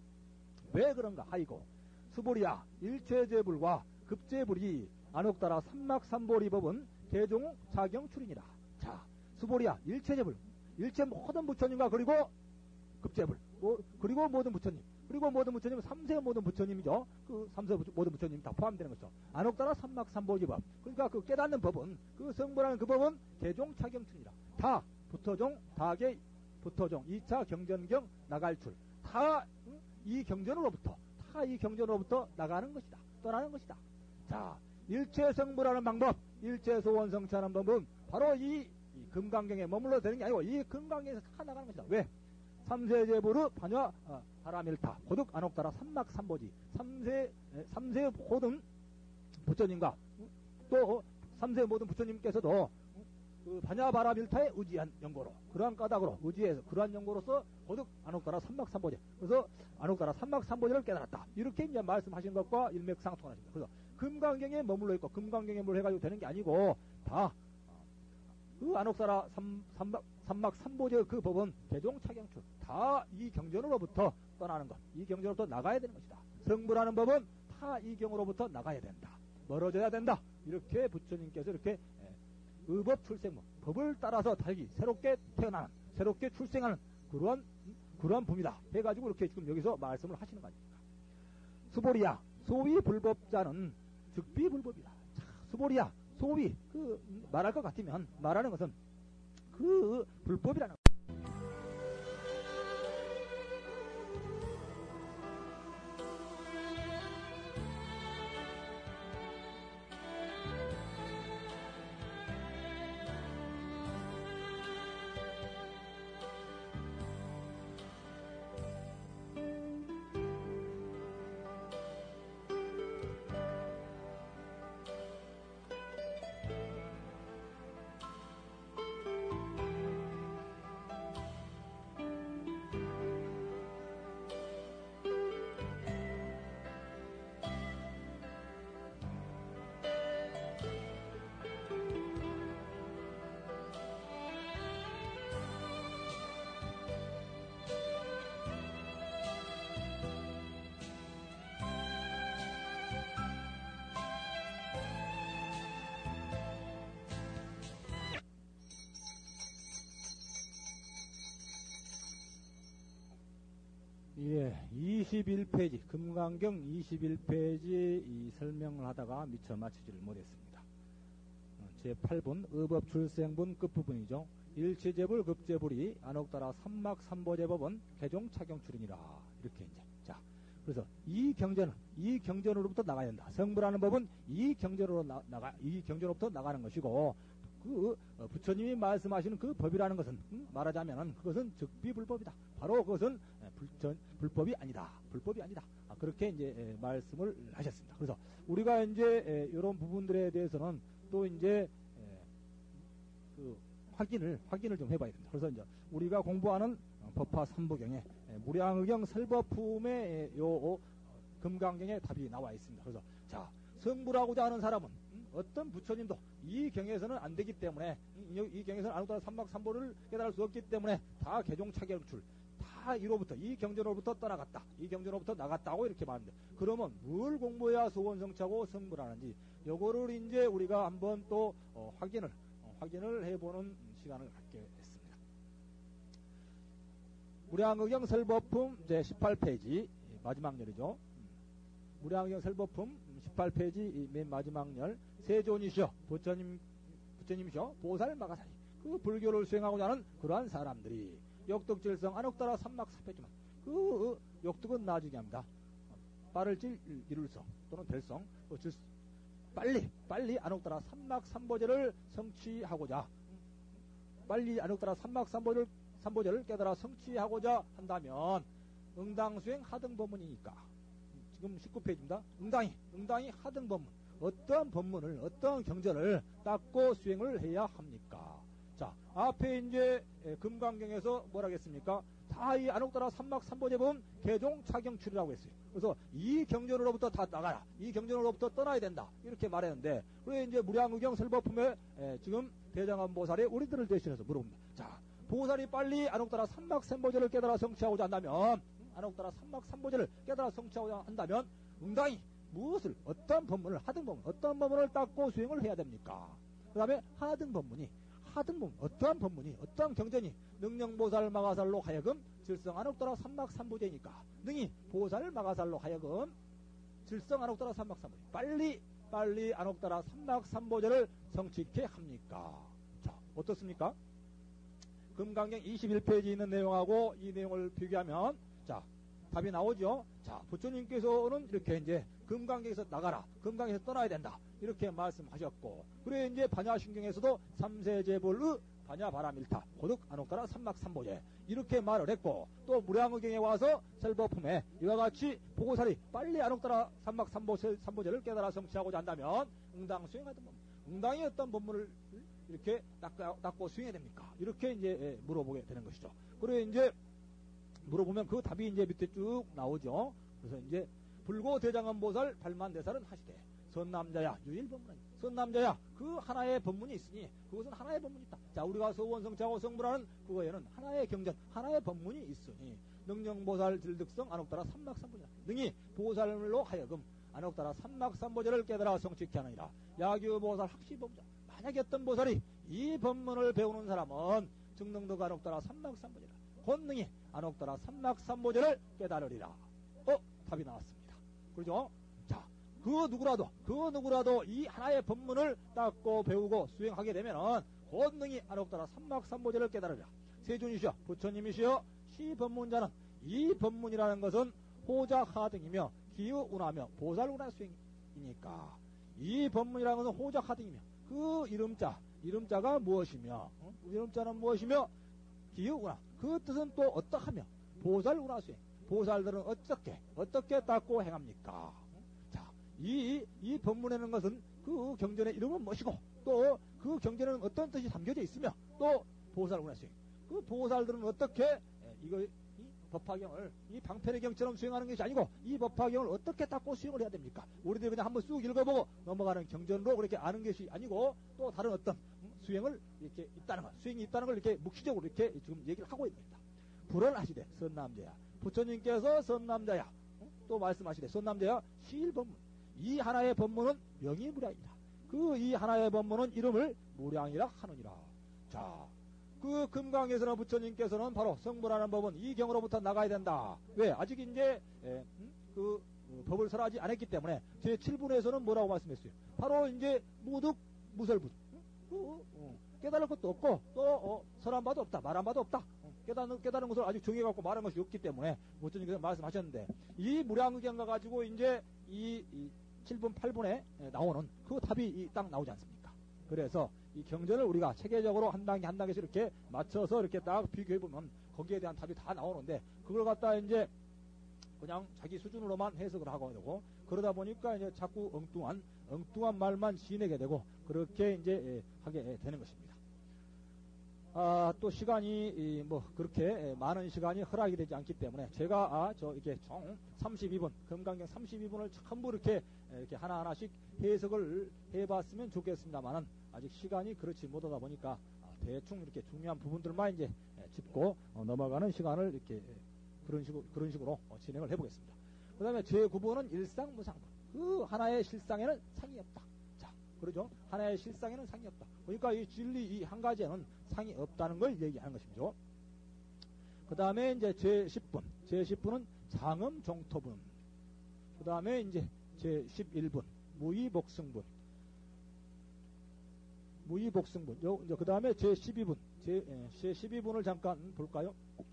Speaker 1: 왜 그런가 하이고 수보리야 일체제불과 급제불이 안옥따라 삼막삼보리 법은 개종 자경 출이니라. 자, 수보리야 일체제불, 일체 모든 부처님과 그리고 급제불, 그리고 모든 부처님, 그리고 모든 부처님은 삼세 모든 부처님이죠. 그 삼세 모든 부처님 다 포함되는 것이죠. 안옥따라 삼막삼보리 법. 그러니까 그 깨닫는 법은, 그 성불하는 그 법은 개종 자경 출이니라. 다 부터종, 다계 부터종, 2차 경전경 나갈출. 다 이 경전으로부터 나가는 것이다. 떠나는 것이다. 자, 일체성불하는 방법, 일체소원성취하는 방법은 바로 이 금강경에 머물러 되는 게 아니고 이 금강경에서 다 나가는 것이다. 왜? 삼세제부르 반야 바라밀타 고득 안옥따라 삼막삼보지. 삼세 모든 부처님과 또 삼세 모든 부처님께서도 그 반야바라밀타에 의지한 연고로, 그러한 까닭으로 의지해서 그러한 연고로서 고득 안옥따라 삼막삼보지. 그래서 안옥따라 삼막삼보지를 깨달았다. 이렇게 이제 말씀하신 것과 일맥상통하십니다. 그래서 금강경에 머물러 있고 금강경에 뭘 해가지고 되는 게 아니고 다 그 안옥따라 삼막삼보지의 그 법은 개종차경출, 다 이 경전으로부터 떠나는 것, 이 경전으로부터 나가야 되는 것이다. 성불하는 법은 다 이 경으로부터 나가야 된다. 멀어져야 된다. 이렇게 부처님께서 이렇게 의법 출생문, 법을 따라서 달기, 새롭게 태어나는, 새롭게 출생하는 그러한 분이다. 해가지고 이렇게 지금 여기서 말씀을 하시는 거 아닙니까? 수보리야, 소위 불법자는 즉비불법이다. 자, 수보리야, 소위 말할 것 같으면 말하는 것은 그 불법이라는 예, 21페이지, 금강경 21페이지 이 설명을 하다가 미처 마치지를 못했습니다. 제8분, 의법출생분 끝부분이죠. 일치제불, 급제불이 안옥따라 삼막삼보제법은 개종 착용출이니라. 이렇게 이제. 자, 그래서 이 경전으로부터 나가야 된다. 성불하는 법은 이 경전으로부터 나가는 것이고, 부처님이 말씀하시는 그 법이라는 것은, 말하자면 그것은 즉비불법이다. 바로 그것은 불법이 아니다. 불법이 아니다. 그렇게 이제 말씀을 하셨습니다. 그래서 우리가 이제 이런 부분들에 대해서는 또 이제 확인을 좀 해봐야 됩니다. 그래서 이제 우리가 공부하는 법화 삼부경에 무량의경 설법품의 요 금강경에 답이 나와 있습니다. 그래서 자, 성불하고자 하는 사람은 어떤 부처님도 이 경에서는 안 되기 때문에 이 경에서는 아무따라 삼막삼보를 깨달을 수 없기 때문에 다 개종차결출 다 이로부터 이 경전으로부터 떠나갔다. 이 경전으로부터 나갔다고 이렇게 말하는데 그러면 뭘 공부해야 소원성차고 성불하는지 요거를 이제 우리가 한번 또 확인을 해보는 시간을 갖게 했습니다. 무량의경 설법품 제 18페이지 마지막 열이죠. 무량의경 설법품 18페이지 맨 마지막 열 세존이시여 부처님이시여 보살마가사리 그 불교를 수행하고자 하는 그러한 사람들이 역덕질성 안옥따라 삼막사패지만 그 역덕은 나중에 합니다. 빠를질 이룰성 또는 될성 빨리 안옥따라 삼막삼보제를 성취하고자 빨리 안옥따라 삼보제를 깨달아 성취하고자 한다면 응당수행 하등법문이니까 지금 19페이지입니다. 응당이 하등법문 어떠한 법문을 어떠한 경전을 닦고 수행을 해야 합니까? 자, 앞에 이제 금강경에서 뭐라겠습니까? 다 이 안옥따라 삼막삼보제법은 개종차경출이라고 했어요. 그래서 이 경전으로부터 다 나가라. 이 경전으로부터 떠나야 된다. 이렇게 말했는데 그래 이제 무량의경 설법품에 지금 대장암보살이 우리들을 대신해서 물어봅니다. 자, 보살이 빨리 안옥따라 삼막삼보제를 깨달아 성취하고자 한다면 안옥따라 삼막삼보제를 깨달아 성취하고자 한다면 응당이 무엇을 어떤 법문을 하등법문 어떤 법문을 닦고 수행을 해야 됩니까? 그 다음에 하등법문이 어떠한 법문이 어떠한 경전이 능령보살 마가살로 하여금 질성 안옥따라 삼막삼보제니까 능히 보살 마가살로 하여금 질성 안옥따라 삼막삼보제 빨리 안옥따라 삼막삼보제를 성취케 합니까? 자, 어떻습니까? 금강경 21페이지 있는 내용하고 이 내용을 비교하면 자, 답이 나오죠. 자, 부처님께서는 이렇게 이제 금강경에서 나가라. 금강에서 떠나야 된다. 이렇게 말씀하셨고, 그래 이제 반야신경에서도 삼세제불의 반야바람일타 고득 안옥따라 삼막삼보제 이렇게 말을 했고, 또 무량의경에 와서 설법품에 이와 같이 보고살이 빨리 안옥따라 삼막삼보제를 깨달아 성취하고자 한다면 응당 수행하던 법문, 응당이 어떤 법문을 이렇게 닦고 수행해야 됩니까? 이렇게 이제 물어보게 되는 것이죠. 그래 이제 물어보면 그 답이 이제 밑에 쭉 나오죠. 그래서 이제 불고 대장암보살 발만대살은 하시되 선남자야 유일법문 선남자야 그 하나의 법문이 있으니 그것은 하나의 법문이 있다. 자, 우리가 소원성차고 성불하는 그거에는 하나의 경전 하나의 법문이 있으니 능령보살 질득성 안옥따라 삼막삼보제라 능히 보살로 하여금 안옥따라 삼막삼보제를 깨달아 성취케 하느니라. 야규보살 학시법자 만약에 어떤 보살이 이 법문을 배우는 사람은 증능덕 안옥따라 삼막삼보제라 권능이 안옥따라 삼막삼보제를 깨달으리라. 답이 나왔습니다. 그렇죠? 자, 그 누구라도 이 하나의 법문을 닦고 배우고 수행하게 되면은 권능이 안없더라 삼막삼보제를 깨달으라. 세존이시여 부처님이시여 시법문자는 이 법문이라는 것은 호작하등이며 기의운하며 보살운하 수행이니까 이 법문이라는 것은 호작하등이며 그 이름자가 무엇이며 이름자는 무엇이며 기의운하 그 뜻은 또 어떠하며 보살운하 수행 보살들은 어떻게 닦고 행합니까? 자, 이 법문에는 것은 그 경전의 이름은 무엇이고 또 그 경전에는 어떤 뜻이 담겨져 있으며 또 보살운하 수행 그 보살들은 어떻게 이 법화경을 이 방편의 경처럼 수행하는 것이 아니고 이 법화경을 어떻게 닦고 수행을 해야 됩니까? 우리들이 그냥 한번 쑥 읽어보고 넘어가는 경전으로 그렇게 아는 것이 아니고 또 다른 어떤 수행을 이렇게 있다는 것, 수행이 있다는 걸 이렇게 묵시적으로 이렇게 지금 얘기를 하고 있습니다. 불언하시되 선남자야 부처님께서 선남자야 또 말씀하시되 선남자야 시일법문 이 하나의 법문은 명의무량이다. 그 이 하나의 법문은 이름을 무량이라 하느니라. 자, 그 금강에서는 부처님께서는 바로 성불하는 법은 이 경으로부터 나가야 된다. 왜? 아직 이제 법을 설하지 않았기 때문에 제7분에서는 뭐라고 말씀했어요? 바로 이제 무득무설분 깨달을 것도 없고 또 설한 바도 없다. 말한 바도 없다. 깨달은 것을 아직 정해갖고 말한 것이 없기 때문에 부처님께서 말씀하셨는데 이 무량의경과 가지고 이제 이 7분 8분에 나오는 그 답이 딱 나오지 않습니까? 그래서 이 경전을 우리가 체계적으로 한 단계 한 단계씩 이렇게 맞춰서 이렇게 딱 비교해보면 거기에 대한 답이 다 나오는데 그걸 갖다 이제 그냥 자기 수준으로만 해석을 하고 되고 그러다 보니까 이제 자꾸 엉뚱한 말만 지내게 되고 그렇게 이제 하게 되는 것입니다. 또 시간이 뭐 그렇게 많은 시간이 허락이 되지 않기 때문에 제가 이렇게 총 32분 금강경 32분을 전부 이렇게 하나하나씩 해석을 해봤으면 좋겠습니다만은 아직 시간이 그렇지 못하다 보니까 대충 이렇게 중요한 부분들만 이제 짚고 넘어가는 시간을 이렇게 그런 식으로 진행을 해보겠습니다. 그 다음에 제9번은 일상무상분. 그 하나의 실상에는 상이 없다. 자, 그러죠? 하나의 실상에는 상이 없다. 그러니까 이 진리 이 한 가지에는 상이 없다는 걸 얘기하는 것이죠. 그 다음에 이제 제10분. 제10분은 장음종토분. 그 다음에 이제 제11분. 무의복승분. 그 다음에 제12분. 제12분을 잠깐 볼까요?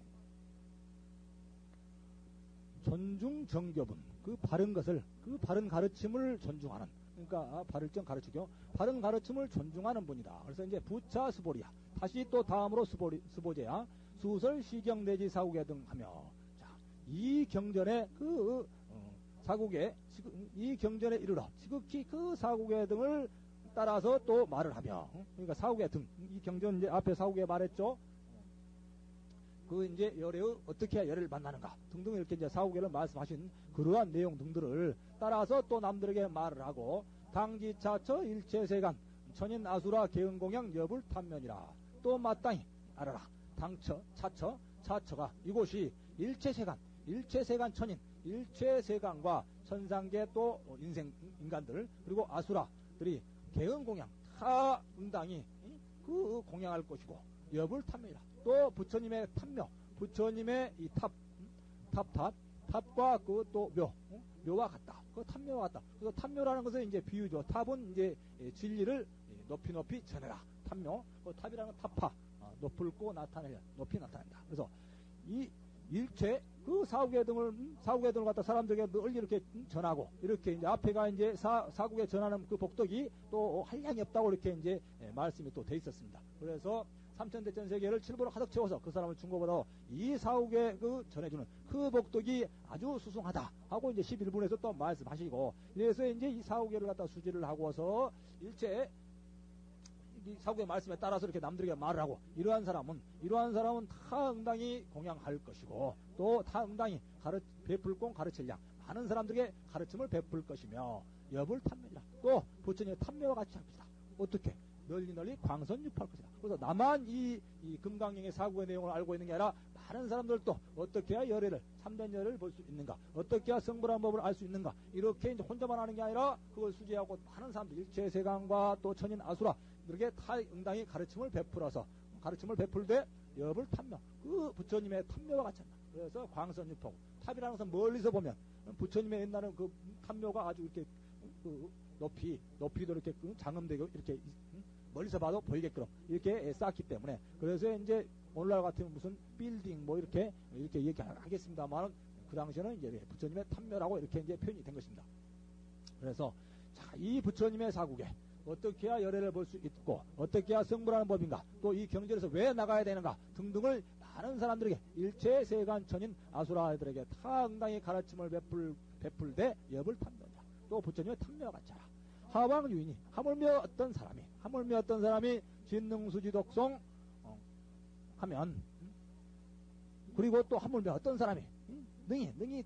Speaker 1: 존중정교분. 그 바른 것을, 그 바른 가르침을 존중하는. 그러니까 바를 점 가르치죠. 바른 가르침을 존중하는 분이다. 그래서 이제 부차 수보리야. 다시 또 다음으로 수보제야. 수설 시경 내지 사국에 등 하며. 자, 이 경전에 이 경전에 이르러 지극히 그 사국에 등을 따라서 또 말을 하며. 그러니까 사국의 등. 이 경전 이제 앞에 사국에 말했죠. 그 이제 열애의 어떻게 해야 열애를 만나는가 등등 이렇게 이제 사후계를 말씀하신 그러한 내용 등들을 따라서 또 남들에게 말을 하고 당지차처 일체세간 천인 아수라 개은공양 여불 탐면이라 또 마땅히 알아라 당처 차처가 이곳이 일체세간 천인 일체세간과 천상계 또 인간들 그리고 아수라들이 개은공양 타 응당이 그 공양할 것이고 여불 탐면이라 또 부처님의 탑묘, 부처님의 이 탑과 그 또 묘와 같다. 그 탑묘와 같다. 그래서 탑묘라는 것은 이제 비유죠. 탑은 이제 진리를 높이 전해라. 탑묘. 그 탑이라는 건 타파, 높고 높이 나타낸다. 그래서 이 일체 그 사국의 등을 갖다 사람들에게 널리 이렇게 전하고 이렇게 이제 앞에가 이제 사국에 전하는 그 복덕이 또 한량이 없다고 이렇게 이제 말씀이 또 돼 있었습니다. 그래서 삼천대천세계를 칠보로 가득 채워서 그 사람을 준 것보다 이 사국에 그 전해주는 그 복덕이 아주 수승하다 하고 이제 11분에서 또 말씀하시고 그래서 이제 이 사국에를 갖다 수지를 하고서 일체 이 사국의 말씀에 따라서 이렇게 남들에게 말을 하고 이러한 사람은 타 응당히 공양할 것이고 또 타 응당히 베풀공 가르칠 양 많은 사람들에게 가르침을 베풀 것이며 여불 탐면이라 또 부처님의 탐묘와 같이 할 것이다. 어떻게? 널리 광선유파할 것이다. 그래서 나만 이 금강경의 사국의 내용을 알고 있는 게 아니라 많은 사람들도 어떻게 해야 열애를 참된 열애를 볼 수 있는가 어떻게 해야 성불한 법을 알 수 있는가 이렇게 이제 혼자만 하는 게 아니라 그걸 수지하고 많은 사람들 일체세간과 또 천인 아수라 이렇게 타 응당히 가르침을 베풀되 여불 탐묘 그 부처님의 탐묘와 같이 한다. 그래서 광선유파고 탑이라는 것은 멀리서 보면 부처님의 옛날에 그 탐묘가 아주 이렇게 그 높이도 이렇게 장엄되고 이렇게 멀리서 봐도 보이게끔 이렇게 쌓기 때문에 그래서 이제 오늘날 같은 무슨 빌딩 뭐 이렇게 얘기하겠습니다만 그 당시에는 이제 부처님의 탐멸하고 이렇게 이제 표현이 된 것입니다. 그래서 자, 이 부처님의 사국에 어떻게 해야 열애를 볼 수 있고 어떻게 해야 성불하는 법인가 또 이 경전에서 왜 나가야 되는가 등등을 많은 사람들에게 일체 세간천인 아수라들에게 타응당히 가르침을 베풀되 엽을 탐멸자 또 부처님의 탐멸 같자라 하왕유인이 하물며 어떤 사람이 진능수지독송 하면 그리고 또 하물며 어떤 사람이 능히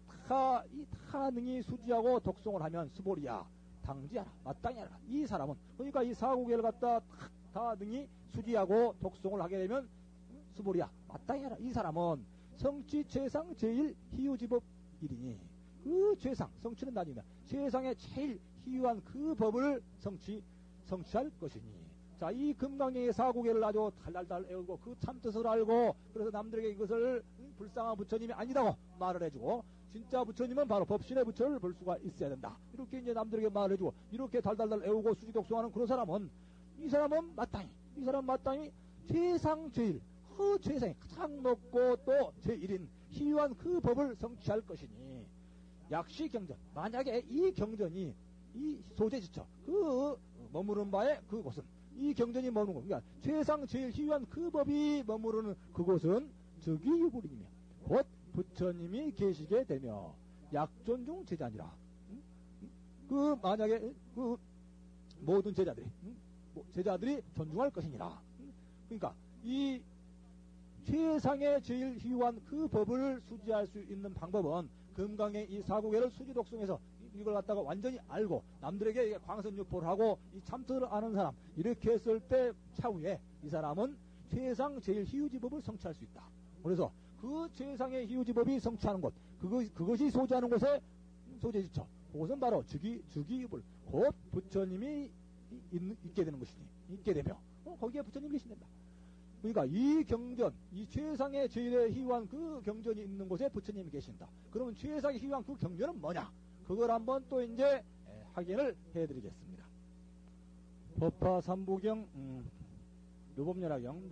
Speaker 1: 능히 수지하고 독송을 하면 수보리야 당지하라 마땅히하라 이 사람은 그러니까 이 사국에를 갖다 다 능히 수지하고 독송을 하게 되면 수보리야 마땅히하라 이 사람은 성취 최상 제일 희유지법 일이니 그 최상 성취는 나중이다 최상의 제일 희유한 그 법을 성취할 것이니 자 이 금강경의 사국에를 아주 달달달 애우고 그 참뜻을 알고 그래서 남들에게 이것을 불쌍한 부처님이 아니다고 말을 해주고 진짜 부처님은 바로 법신의 부처를 볼 수가 있어야 된다 이렇게 이제 남들에게 말을 해주고 이렇게 달달달 애우고 수지독송하는 그런 사람은 이 사람은 마땅히 최상 제일 최상이 가장 높고 또 제일인 희유한 그 법을 성취할 것이니 약시 경전 만약에 이 경전이 이 소재지처 그 머무른 바에 그곳은 이 경전이 머무는 것 그러니까 최상 제일 희유한 그 법이 머무르는 그곳은 즉위유불이며 곧 부처님이 계시게 되며 약존중 제자니라 그 만약에 그 모든 제자들이 존중할 것이니라 그러니까 이 최상의 제일 희유한 그 법을 수지할 수 있는 방법은 금강의 이 사국에를 수지독송해서 이걸 갖다가 완전히 알고 남들에게 광선유포를 하고 이 참뜻을 아는 사람 이렇게 했을 때 차후에 이 사람은 최상 제일 희유지법을 성취할 수 있다. 그래서 그 최상의 희유지법이 성취하는 곳 그것이 소지하는 곳에 소재지처 그것은 바로 즉위유불 곧 부처님이 있게 되는 것이니 있게 되며 거기에 부처님이 계신다. 그러니까 이 경전, 이 최상의 제일의 희유한 그 경전이 있는 곳에 부처님이 계신다. 그러면 최상의 희유한 그 경전은 뭐냐? 그걸 한번 또 이제 확인을 해드리겠습니다. 법화 삼부경, 묘법연화경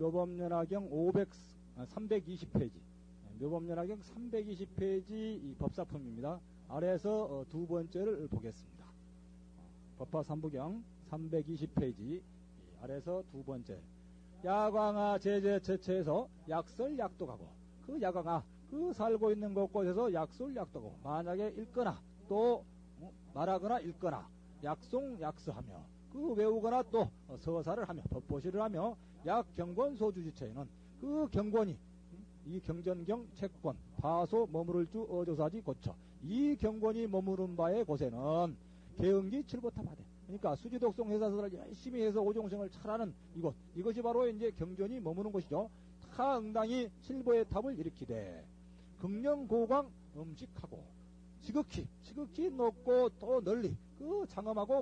Speaker 1: 320페이지. 묘법연화경 320페이지 이 법사품입니다. 아래에서 두 번째를 보겠습니다. 법화 삼부경 320페이지 아래에서 두 번째. 야광아 제제체체에서 약설 약도가고 그 야광아 그 살고 있는 곳곳에서 약설 약도가고 만약에 읽거나 또 말하거나 읽거나 약송 약서하며 그 외우거나 또 서사를 하며 법보시를 하며 약경권 소주지체에는 그 경권이 이 경전경 채권 파소 머무를 주 어조사지 고처 이 경권이 머무른 바의 곳에는 개응기 칠보탑하되 그러니까 수지독송 회사서를 열심히 해서 오종생을 char하는 이곳 이것이 바로 이제 경전이 머무는 곳이죠. 타응당이 칠보의 탑을 일으키되 극령고광 음식하고 지극히 높고 또 널리 그 장엄하고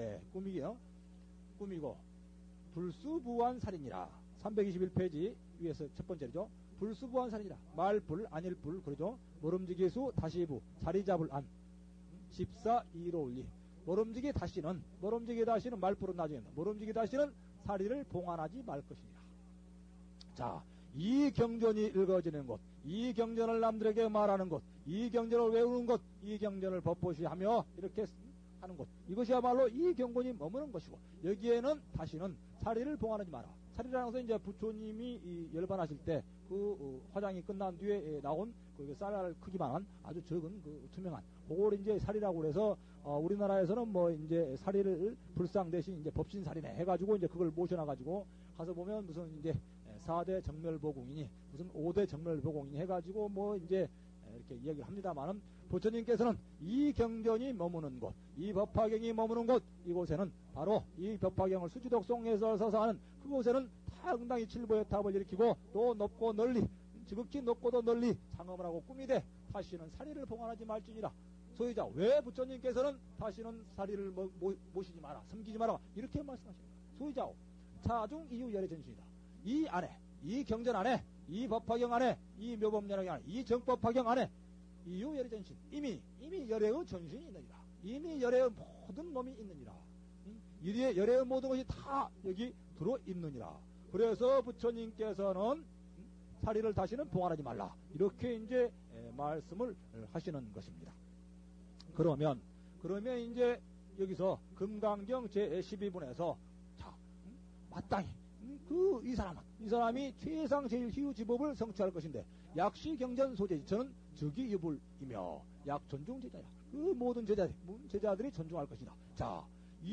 Speaker 1: 꾸미고 불수부한 살인이라 321페이지 위에서 첫 번째죠. 불수부한 살인이라 말불 아닐불 그러죠. 모름지기수 다시부 자리잡을 안 14 2로 올리 모름지기 다시는 말불은 나중에 모름지기 다시는 사리를 봉안하지 말 것이니라. 자, 이 경전이 읽어지는 곳, 이 경전을 남들에게 말하는 곳, 이 경전을 외우는 곳, 이 경전을 법보시하며 이렇게 하는 곳, 이것이야말로 이 경건이 머무는 것이고 여기에는 다시는 사리를 봉안하지 마라. 사리라는 것은 이제 부처님이 열반하실 때 그 화장이 끝난 뒤에 나온 그 쌀알 크기만한 아주 적은 그 투명한 그걸 이제 사리라고 그래서 우리나라에서는 뭐 이제 사리를 불상 대신 이제 법신사리네 해가지고 이제 그걸 모셔놔가지고 가서 보면 무슨 이제 4대 정멸보공이니 무슨 5대 정멸보공이니 해가지고 뭐 이제 이렇게 이야기를 합니다만은 부처님께서는 이 경전이 머무는 곳, 이 법화경이 머무는 곳, 이곳에는 바로 이 법화경을 수지독송해서 서사하는 그곳에는 타응당이 칠보의 탑을 일으키고 또 높고 널리, 지극히 높고도 널리 장엄을 하고 꾸미되 다시는 사리를 봉안하지 말지니라. 소유자, 왜 부처님께서는 다시는 사리를 모시지 마라, 섬기지 마라 이렇게 말씀하십니다. 소유자오, 차중 이유 열의 전신이다. 이 안에, 이 경전 안에, 이 법화경 안에, 이 묘법연화경 안에, 이 정법화경 안에 이유 열의 전신, 이미 열의 전신이 있느니라. 이미 열의 모든 놈이 있느니라. 이리에 열의 모든 것이 다 여기 들어있느니라. 그래서 부처님께서는 사리를 다시는 봉안하지 말라. 이렇게 이제 말씀을 하시는 것입니다. 그러면 이제 여기서 금강경 제12분에서 자, 마땅히 이 사람이 최상 제일 희우지법을 성취할 것인데 약시 경전 소재지 저는 즉위 유불이며 약 존중 제자야. 그 모든 제자들이 존중할 것이다. 자,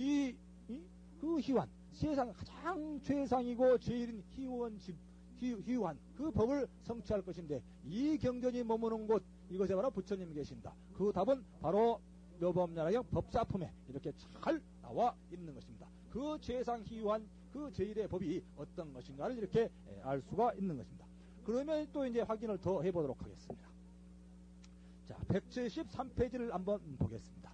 Speaker 1: 그 희환 세상 가장 최상이고 제일인 희환 그 법을 성취할 것인데 이 경전이 머무는 곳 이것에 바로 부처님이 계신다. 그 답은 바로 묘법연화경 법사품에 이렇게 잘 나와 있는 것입니다. 그 최상 희환 그 제일의 법이 어떤 것인가를 이렇게 알 수가 있는 것입니다. 그러면 또 이제 확인을 더 해보도록 하겠습니다. 자, 173페이지를 한번 보겠습니다.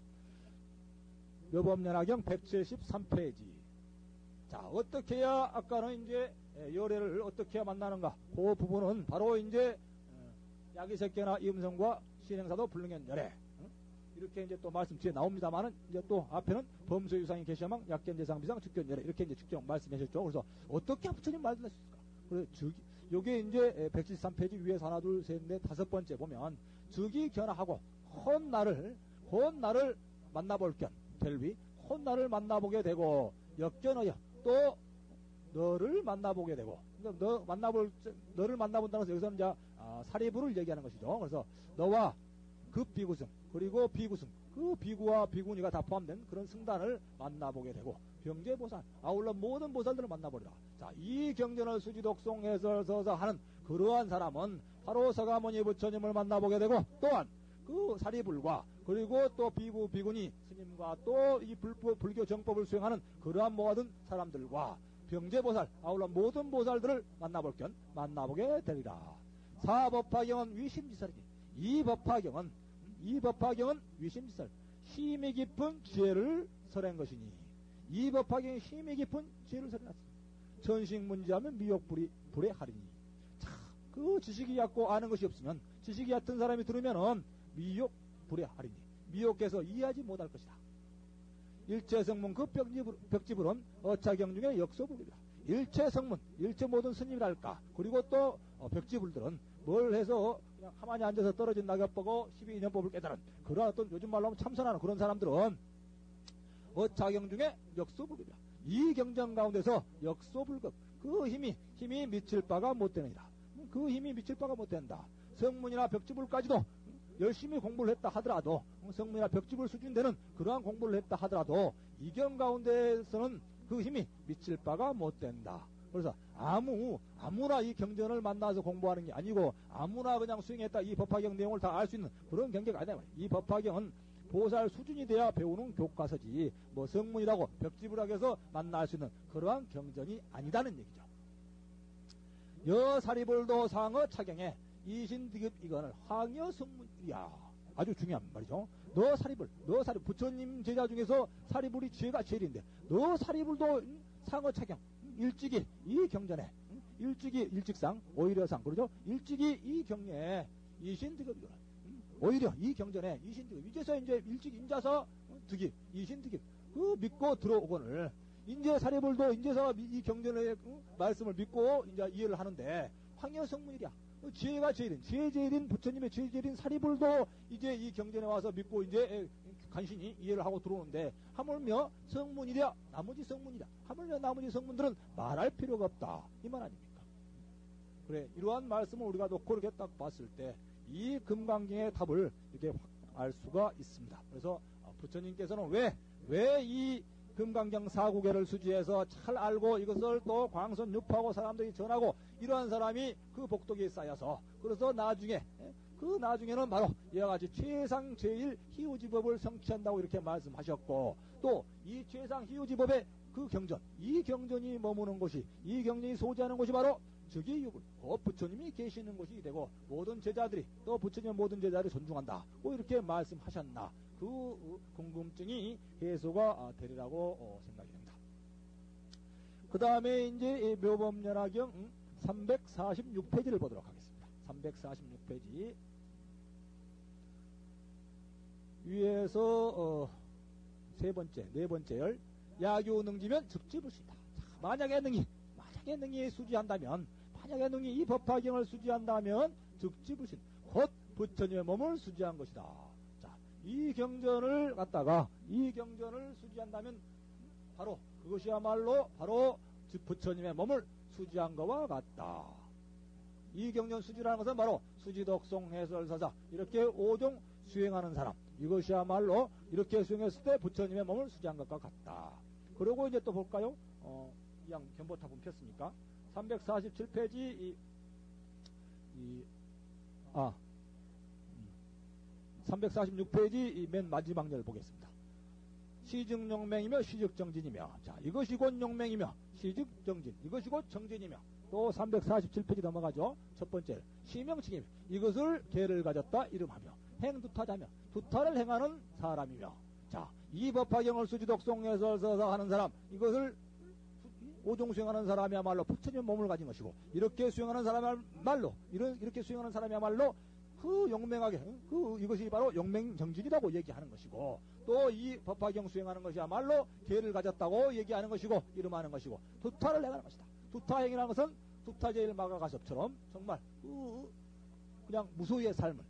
Speaker 1: 묘법연화경 173페이지. 자, 어떻게 해야 아까는 이제 열애를 어떻게 해야 만나는가? 그 부분은 바로 이제 야기색계나 이음성과 신행사도 불능현 열애. 이렇게 이제 또 말씀 뒤에 나옵니다만은 이제 또 앞에는 범소유상이 계시야망 약견재상 비상 즉견 열애 이렇게 이제 직접 말씀하셨죠. 그래서 어떻게 부처님 말씀하셨을까? 그래서 요게 이제 173페이지 위에서 하나 둘 셋 넷 다섯 번째 보면 즉이 견하하고 혼나를 만나볼 견 될비 혼나를 만나보게 되고 역견하여 또 너를 만나보게 되고 그러니까 너를 만나본다는 것은 여기서는 이제 사리부를 얘기하는 것이죠. 그래서 너와 그 비구승 그리고 비구승 그 비구와 비구니가 다 포함된 그런 승단을 만나보게 되고 병제보살 아울러 모든 보살들을 만나보리라. 자, 이 경전을 수지독송 해설서서 하는 그러한 사람은 바로 서가모니 부처님을 만나보게 되고 또한 그 사리불과 그리고 또 비구 비구니 스님과 또 이 불교 정법을 수행하는 그러한 모든 사람들과 병제보살 아울러 모든 보살들을 만나보게 되리라. 사법화경은 위심지설이니 이 법화경은 위심지설 힘이 깊은 지혜를 설한 것이니 이 법화경이 힘이 깊은 지혜를 설해놨습니다. 전식문지하면 미욕불에 하리니. 자, 그 지식이 얕고 아는 것이 없으면 지식이 얕은 사람이 들으면은 미욕불에 하리니 미혹해서 이해하지 못할 것이다. 일체성문 그 벽지불은 어차경 중에 역소불이다. 일체성문 일체 모든 스님이랄까 그리고 또 벽지불들은 뭘 해서 그냥 가만히 앉아서 떨어진 낙엽 보고 12인연법을 깨달은 그런 어떤 요즘 말로 하면 참선하는 그런 사람들은 어차경 중에 역소불이다. 이 경전 가운데서 역소불급 그 힘이 미칠 바가 못 되느니라. 그 힘이 미칠 바가 못 된다. 성문이나 벽지불까지도 열심히 공부를 했다 하더라도 성문이나 벽지불 수준 되는 그러한 공부를 했다 하더라도 이 경 가운데서는 그 힘이 미칠 바가 못 된다. 그래서 아무나 이 경전을 만나서 공부하는 게 아니고 아무나 그냥 수행했다 이 법화경 내용을 다 알 수 있는 그런 경계가 아니다. 이 법화경은 보살 수준이 돼야 배우는 교과서지 뭐 성문이라고 벽지불하게 해서 만날 수 있는 그러한 경전이 아니다는 얘기죠. 여사리불도 상어 차경에 이신득입 이거는 황여 성문이야. 아주 중요한 말이죠. 너 사리불 부처님 제자 중에서 사리불이 지혜가 제일인데 너 사리불도 상어 차경 일찍이 이 경전에 일찍상 오히려상 그러죠. 일찍이 이 경례에 이신득입 이거는 오히려 이 경전에 이신득입 이제서 이제 일찍 인자서 득입 이신득입 그 믿고 들어오거늘 인제 사리불도 인제서 이 경전의 말씀을 믿고 이제 이해를 하는데 황여 성문이랴. 지혜가 제일인, 지혜 제일인 부처님의 지혜 제일인 사리불도 이제 이 경전에 와서 믿고 이제 간신히 이해를 하고 들어오는데 하물며 성문이랴, 나머지 성문이랴. 하물며 나머지 성문들은 말할 필요가 없다. 이 말 아닙니까? 그래, 이러한 말씀을 우리가 놓고 이렇게 딱 봤을 때 이 금강경의 답을 이렇게 확 알 수가 있습니다. 그래서 부처님께서는 왜 이 금강경 사구계를 수지해서 잘 알고 이것을 또 광선 유포하고 사람들이 전하고 이러한 사람이 그 복덕에 쌓여서 그래서 나중에는 바로 이와 같이 최상 제일 희우지법을 성취한다고 이렇게 말씀하셨고 또 이 최상 희우지법의 그 경전 이 경전이 머무는 곳이 이 경전이 소지하는 곳이 바로 즉위유불 부처님이 계시는 곳이 되고 모든 제자들이 또 부처님의 모든 제자들이 존중한다 뭐 이렇게 말씀하셨나 그 궁금증이 해소가 되리라고 생각이 됩니다. 그 다음에 이제 묘법연화경 346페이지를 보도록 하겠습니다. 346페이지 위에서 세 번째, 네 번째 열. 야교 능지면 즉지불신이다. 만약에 능이 수지한다면, 만약에 능이 이 법화경을 수지한다면 즉지불신, 곧 부처님의 몸을 수지한 것이다. 자, 이 경전을 수지한다면 바로 그것이야말로 바로 부처님의 몸을 수지한 것과 같다. 이 경전 수지라는 것은 바로 수지독송 해설서사 이렇게 5종 수행하는 사람, 이것이야말로 이렇게 수행했을 때 부처님의 몸을 수지한 것과 같다. 그리고 이제 또 볼까요? 이양 견보타분 폈으니까 347페이지 346페이지 맨 마지막 절 보겠습니다. 시즉용맹이며 시즉정진이며, 자, 이것이 곧 용맹이며 시즉정진, 이것이 곧 정진이며, 또 347페이지 넘어가죠. 첫 번째 시명칭이며, 이것을 계를 가졌다 이름하며, 행두타자며, 두타를 행하는 사람이며. 자, 이 법화경을 수지독송해설서사 하는 사람, 이것을 5종 수행하는 사람이야말로 부처님의 몸을 가진 것이고, 이렇게 수행하는 사람이야말로, 이렇게 수행하는 사람이야말로 그 용맹하게, 이것이 바로 용맹정진이라고 얘기하는 것이고, 또 이 법화경 수행하는 것이야말로 계를 가졌다고 얘기하는 것이고, 이름하는 것이고, 두타를 행하는 것이다. 두타행이라는 것은 두타제일 마가가섭처럼 정말 그냥 무소유의 삶을,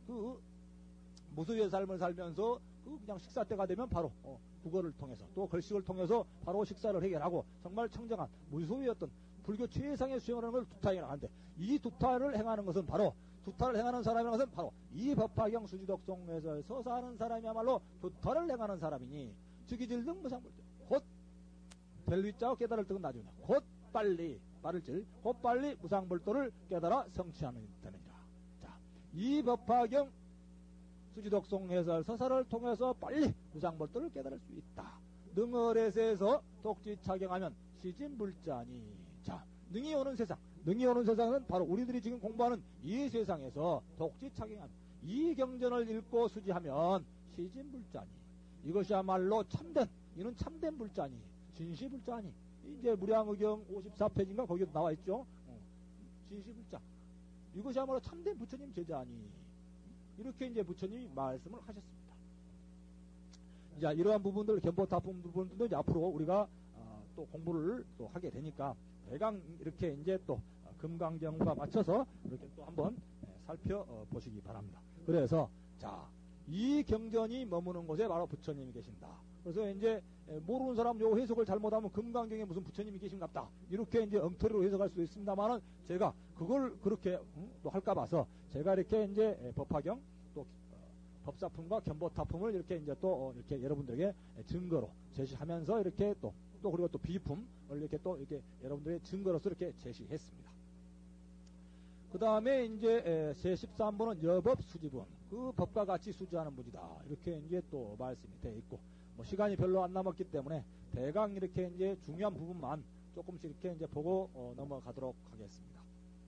Speaker 1: 무소유의 삶을 살면서 그냥 식사 때가 되면 바로 국어를 통해서 또 글식을 통해서 바로 식사를 해결하고 정말 청정한 무소유의 어떤 불교 최상의 수행을 하는 걸 두타행이라고 하는데, 이 두타를 행하는 것은 바로, 두타를 행하는 사람이라는 것은 바로 이 법화경 수지독송에서 서사하는 사람이야말로 두타를 행하는 사람이니, 즉이질등 무상불등, 곧 벨위자와 깨달을 등은 나중이다. 곧 빨리, 곧 빨리 무상불도를 깨달아 성취하는 되느니라. 자, 이 법화경 수지독송 해설 서사를 통해서 빨리 무상불도를 깨달을 수 있다. 능어레세에서 독지착용하면 시진불자니. 자, 능이 오는 세상은 바로 우리들이 지금 공부하는 이 세상에서 독지착용하면, 이 경전을 읽고 수지하면 시진불자니. 이것이야말로 참된, 이는 참된 불자니, 진시불자니. 이제 무량의경 54페이지인가 거기도 나와 있죠. 진시불자. 이것이야말로 참된 부처님 제자니. 이렇게 이제 부처님이 말씀을 하셨습니다. 자, 이러한 부분들, 견보타품 부분들도 이제 앞으로 우리가 또 공부를 또 하게 되니까 대강 이렇게 이제 또 금강경과 맞춰서 이렇게 또 한번 살펴보시기 바랍니다. 그래서 자, 이 경전이 머무는 곳에 바로 부처님이 계신다. 그래서 이제 모르는 사람 요 해석을 잘못하면 금강경에 무슨 부처님이 계신갑다, 이렇게 이제 엉터리로 해석할 수도 있습니다만은, 제가 그걸 그렇게 또 할까 봐서 제가 이렇게 이제 법화경 또 법사품과 견보타품을 이렇게 이제 또 이렇게 여러분들에게 증거로 제시하면서 이렇게 또 그리고 또 비품을 이렇게 또 이렇게 여러분들의 증거로서 이렇게 제시했습니다. 그 다음에 이제 제13번은 여법 수지분, 그 법과 같이 수지하는 분이다, 이렇게 이제 또 말씀이 되어 있고, 뭐 시간이 별로 안 남았기 때문에 대강 이렇게 이제 중요한 부분만 조금씩 이렇게 이제 보고 넘어가도록 하겠습니다.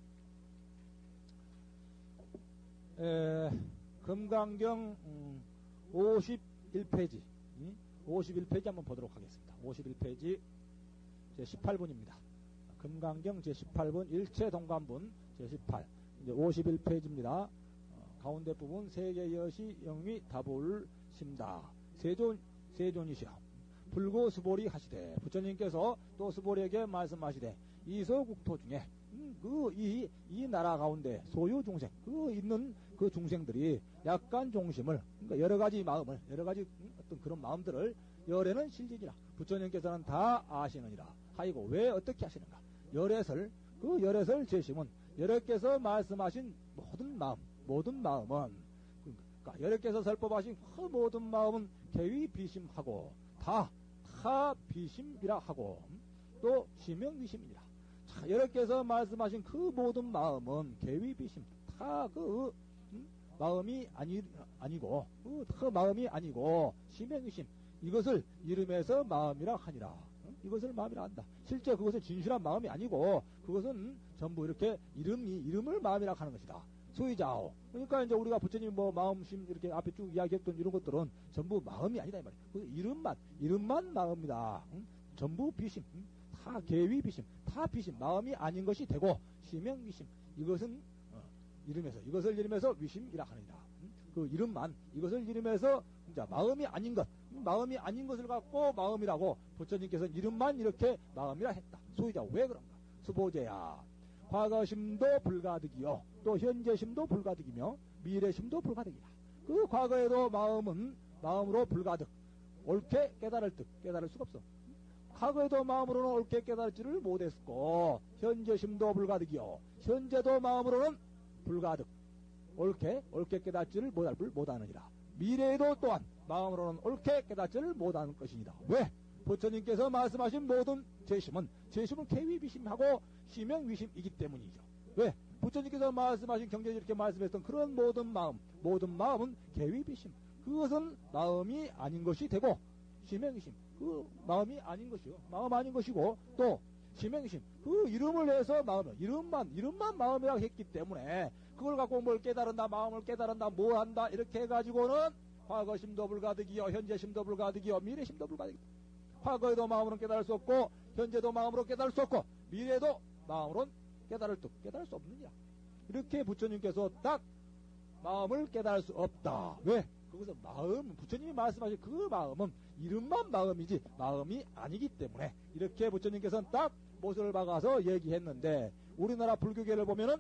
Speaker 1: 금강경 51페이지 51페이지 한번 보도록 하겠습니다. 51페이지 제18분입니다. 금강경 제18분 일체동관분 제18 이제 51페이지입니다. 가운데 부분 세계여시 영위 다불 심다 세존이시여 불고 수보리 하시되, 부처님께서 또 수보리에게 말씀하시되, 이소국토 중에 이 나라 가운데 소유 중생, 있는 그 중생들이 약간 종심을, 그러니까 여러 가지 마음을, 여러 가지 어떤 그런 마음들을 열에는 실지니라, 부처님께서는 다 아시느니라 하이고, 왜 어떻게 하시는가? 열애설 제심은 여러께서 말씀하신 모든 마음은, 그러니까 여러께서 설법하신 그 모든 마음은 개위 비심하고 다 비심이라 하고, 또 시명비심이니라. 자, 여러께서 말씀하신 그 모든 마음은 개위 비심, 다 마음이 아니고, 마음이 아니고 시명비심, 이것을 이름에서 마음이라 하니라. 이것을 마음이라 한다. 실제 그것은 진실한 마음이 아니고, 그것은 전부 이렇게 이름을 마음이라 하는 것이다. 소이자오. 그러니까 이제 우리가 부처님 뭐 마음심 이렇게 앞에 쭉 이야기했던 이런 것들은 전부 마음이 아니다 이 말이에요. 그 이름만 마음이다. 전부 비심, 다 개위 비심, 다 비심, 마음이 아닌 것이 되고, 시명 비심, 이것은 이것을 이름에서 위심이라 하느니라. 그 이름만, 이것을 이름에서 진짜 마음이 아닌 것, 마음이 아닌 것을 갖고 마음이라고 부처님께서는 이름만 이렇게 마음이라 했다. 소유자 왜 그런가? 수보제야. 과거심도 불가득이요. 또 현재심도 불가득이며 미래심도 불가득이다. 그 과거에도 마음은 마음으로 불가득. 옳게 깨달을 듯 깨달을 수가 없어. 과거에도 마음으로는 옳게 깨달지를 못했고 현재심도 불가득이요. 현재도 마음으로는 불가득. 옳게 깨닫지를 못하느니라. 미래에도 또한 마음으로는 옳게 깨닫지를 못하는 것이니다. 왜? 부처님께서 말씀하신 모든 재심은 개위비심하고 시명위심이기 때문이죠. 왜? 부처님께서 말씀하신 경전에 이렇게 말씀했던 그런 모든 마음은 개위비심. 그것은 마음이 아닌 것이 되고 시명이심. 그 마음이 아닌 것이요. 마음 아닌 것이고 또 시명이심. 그 이름을 해서 이름만 마음이라고 했기 때문에 그걸 갖고 뭘 깨달은다, 마음을 깨달은다, 뭐 한다 이렇게 해가지고는 과거심도 불가득이요, 현재심도 불가득이요, 미래심도 불가득이요. 과거에도 마음으로는 깨달을 수 없고 현재도 마음으로 깨달을 수 없고 미래도 마음으로는 깨달을 수 없느냐. 이렇게 부처님께서 딱 마음을 깨달을 수 없다. 왜? 그것은 부처님이 말씀하신 그 마음은 이름만 마음이지 마음이 아니기 때문에 이렇게 부처님께서는 딱 못을 박아서 얘기했는데 우리나라 불교계를 보면은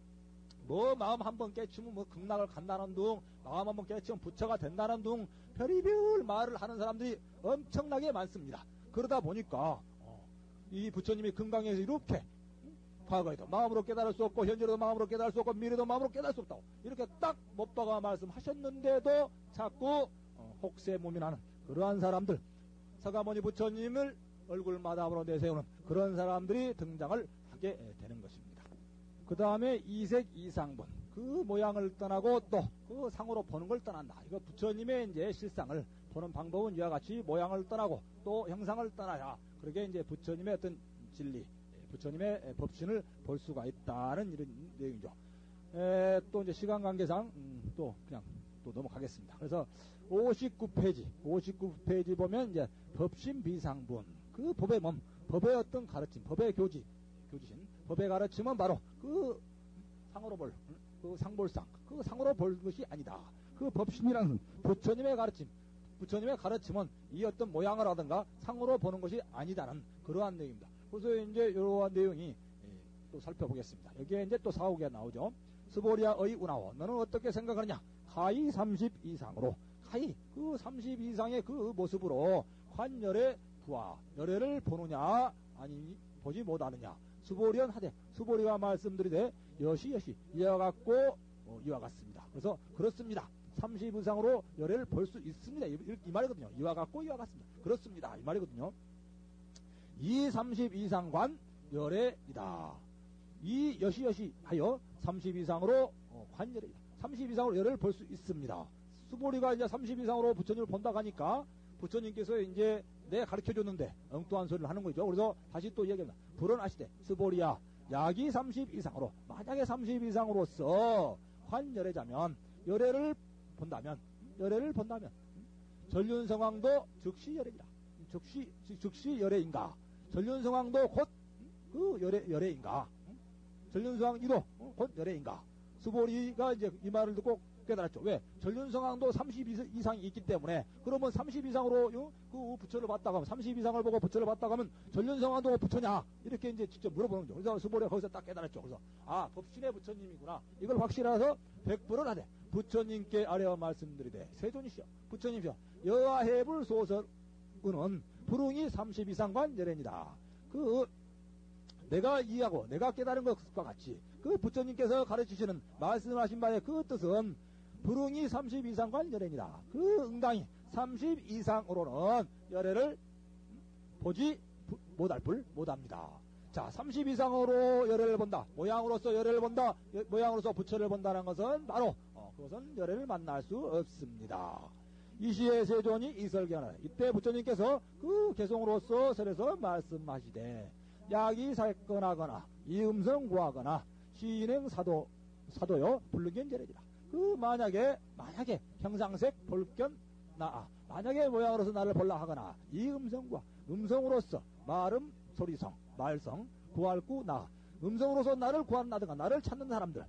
Speaker 1: 뭐 마음 한번 깨치면 뭐 극락을 간다는 둥, 마음 한번 깨치면 부처가 된다는 둥 별의별 말을 하는 사람들이 엄청나게 많습니다. 그러다 보니까 이 부처님이 금강에서 이렇게 과거에도 마음으로 깨달을 수 없고 현재도 마음으로 깨달을 수 없고 미래도 마음으로 깨달을 수 없다고 이렇게 딱 못 박아 말씀하셨는데도 자꾸 혹세무민하는 그러한 사람들, 서가모니 부처님을 얼굴마담으로 내세우는 그런 사람들이 등장을 하게 되는 것입니다. 그 다음에 이색 이상분, 그 모양을 떠나고 또 그 상으로 보는 걸 떠난다. 이거 부처님의 이제 실상을 보는 방법은 이와 같이 모양을 떠나고 또 형상을 떠나야 그렇게 이제 부처님의 어떤 진리, 부처님의 법신을 볼 수가 있다는 이런 내용이죠. 또 이제 시간 관계상 또 그냥 또 넘어가겠습니다. 그래서 59페이지 보면 이제 법신 비상분, 그 법의 몸, 법의 어떤 가르침, 법의 교지신, 법의 가르침은 바로 그 상으로 볼, 그 상볼상, 그 상으로 볼 것이 아니다. 그 법신이라는 부처님의 가르침, 부처님의 가르침은 이 어떤 모양을 하든가 상으로 보는 것이 아니다는 그러한 내용입니다. 그래서 이제 이러한 내용이 또 살펴보겠습니다. 여기에 이제 또 사후가 나오죠. 스보리아의 운하오, 너는 어떻게 생각하느냐? 가히 30 이상으로, 가히 그 30 이상의 그 모습으로 관열의 부하, 열애를 보느냐, 아니 보지 못하느냐? 수보리언 하되, 수보리가 말씀드리되 여시 이와 같고 이와 같습니다. 그래서 그렇습니다. 30 이상으로 열애를 볼 수 있습니다. 이 말이거든요. 이와 같고 이와 같습니다. 그렇습니다. 이 말이거든요. 이 30 이상관 열애이다. 이 여시 하여 30 이상으로 관열애이다. 30 이상으로 열애를 볼 수 있습니다. 수보리가 이제 30 이상으로 부처님을 본다고 하니까 부처님께서 이제 내 가르쳐 줬는데 엉뚱한 소리를 하는 거죠. 그래서 다시 또 얘기합니다. 불언하시되 스보리야 약이 30 이상으로, 만약에 30 이상으로서 관열애자면 열애를 본다면 전륜성왕도 즉시 열애이다. 즉시 열애인가? 전륜성왕도 곧 그 열애인가? 전륜성왕 이도 곧 열애인가? 수보리가 이제 이 말을 듣고 깨달았죠. 왜? 전륜성왕도 30 이상이 있기 때문에, 그러면 30 이상으로 그 부처를 봤다고 하면, 30 이상을 보고 부처를 봤다고 하면 전륜성왕도 부처냐? 이렇게 이제 직접 물어보는 거죠. 그래서 수보리가 거기서 딱 깨달았죠. 그래서 법신의 부처님이구나. 이걸 확실해서 백불을 하되 부처님께 아래와 말씀드리되 세존이시여 부처님이시여 여하해불 소설은 불응이 30 이상관 열애니다. 그 내가 이해하고 내가 깨달은 것과 같이 그 부처님께서 가르치시는 말씀하신 바의 그 뜻은 불응이 30 이상관 열애니다. 그 응당이 30 이상으로는 열애를 보지 못합니다. 자, 30 이상으로 열애를 본다. 모양으로서 열애를 본다. 모양으로서 부처를 본다는 것은 바로 그것은 열애를 만날 수 없습니다. 이시의 세존이 이설견하라. 이때 부처님께서 그 개송으로서 설에서 말씀하시되 약이 살건하거나 이음성 구하거나 시인행 사도요 불능견 제례지라. 그 만약에 형상색 볼견 나아 만약에 모양으로서 나를 볼라 하거나 이음성 구하 음성으로서 말음 소리성 말성 구할구 나 음성으로서 나를 구한다든가 나를 찾는 사람들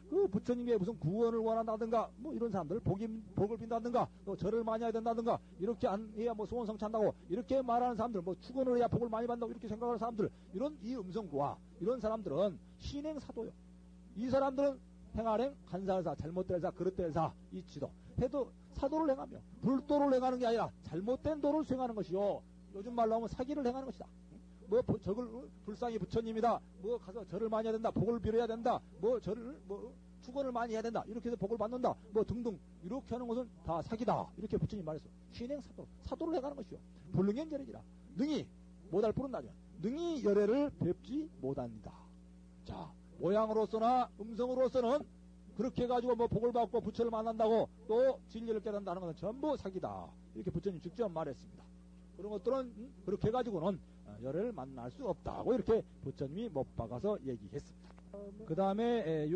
Speaker 1: 그 부처님의 무슨 구원을 원한다든가 뭐 이런 사람들 복을 빈다든가 또 절을 많이 해야 된다든가 이렇게 안 해야 뭐 소원 성취한다고 이렇게 말하는 사람들 뭐 축원을 해야 복을 많이 받는다고 이렇게 생각하는 사람들 이런 이 음성구와 이런 사람들은 신행사도요. 이 사람들은 행할행 간사사 잘못된 사 그릇된 사 이치도 해도 사도를 행하며 불도를 행하는 게 아니라 잘못된 도를 수행하는 것이요. 요즘 말로 하면 사기를 행하는 것이다. 뭐 저걸 불상이 부처님이다. 뭐 가서 절을 많이 해야 된다. 복을 빌어야 된다. 뭐 절을 뭐 축원을 많이 해야 된다. 이렇게 해서 복을 받는다. 뭐 등등 이렇게 하는 것은 다 사기다. 이렇게 부처님 말했어. 신행 사도를 해가는 것이요. 불능연절이라 능히 못할 뿐은 나죠. 능히 열애를 뵙지 못합니다. 자 모양으로서나 음성으로서는 그렇게 해가지고 뭐 복을 받고 부처를 만난다고 또 진리를 깨닫는다는 것은 전부 사기다. 이렇게 부처님 직접 말했습니다. 그런 것들은 그렇게 해가지고는 열애를 만날 수 없다고 이렇게 부처님이 못 박아서 얘기했습니다. 그 다음에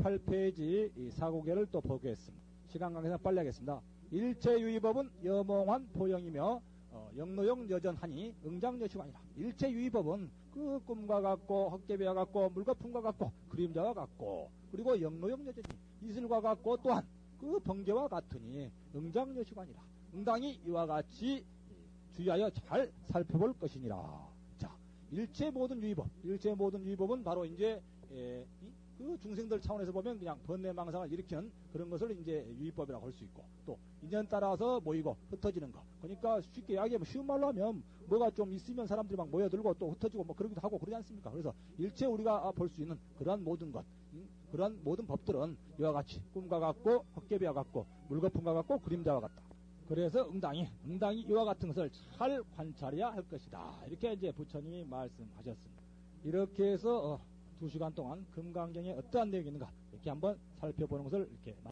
Speaker 1: 68페이지 사고계를 또 보겠습니다. 시간 관계상 빨리 하겠습니다. 일체유의법은 여몽한 포영이며 영노용 여전하니 응장여시관이라. 일체유의법은 그 꿈과 같고 헛개비와 같고 물거품과 같고 그림자와 같고 그리고 영노용 여전히 이슬과 같고 또한 그 번개와 같으니 응장여시관이라. 응당이 이와 같이 주의하여 잘 살펴볼 것이니라. 자, 일체 모든 유의법은 바로 이제 그 중생들 차원에서 보면 그냥 번뇌망상을 일으키는 그런 것을 이제 유의법이라고 할 수 있고 또 인연 따라서 모이고 흩어지는 거. 그러니까 쉽게 이야기하면 쉬운 말로 하면 뭐가 좀 있으면 사람들이 막 모여들고 또 흩어지고 뭐 그러기도 하고 그러지 않습니까? 그래서 일체 우리가 볼 수 있는 그러한 모든 것, 그러한 모든 법들은 이와 같이 꿈과 같고 헛개비와 같고 물거품과 같고 그림자와 같다. 그래서 응당이 이와 같은 것을 잘 관찰해야 할 것이다. 이렇게 이제 부처님이 말씀하셨습니다. 이렇게 해서 2시간 동안 금강경에 어떠한 내용이 있는가 이렇게 한번 살펴보는 것을 이렇게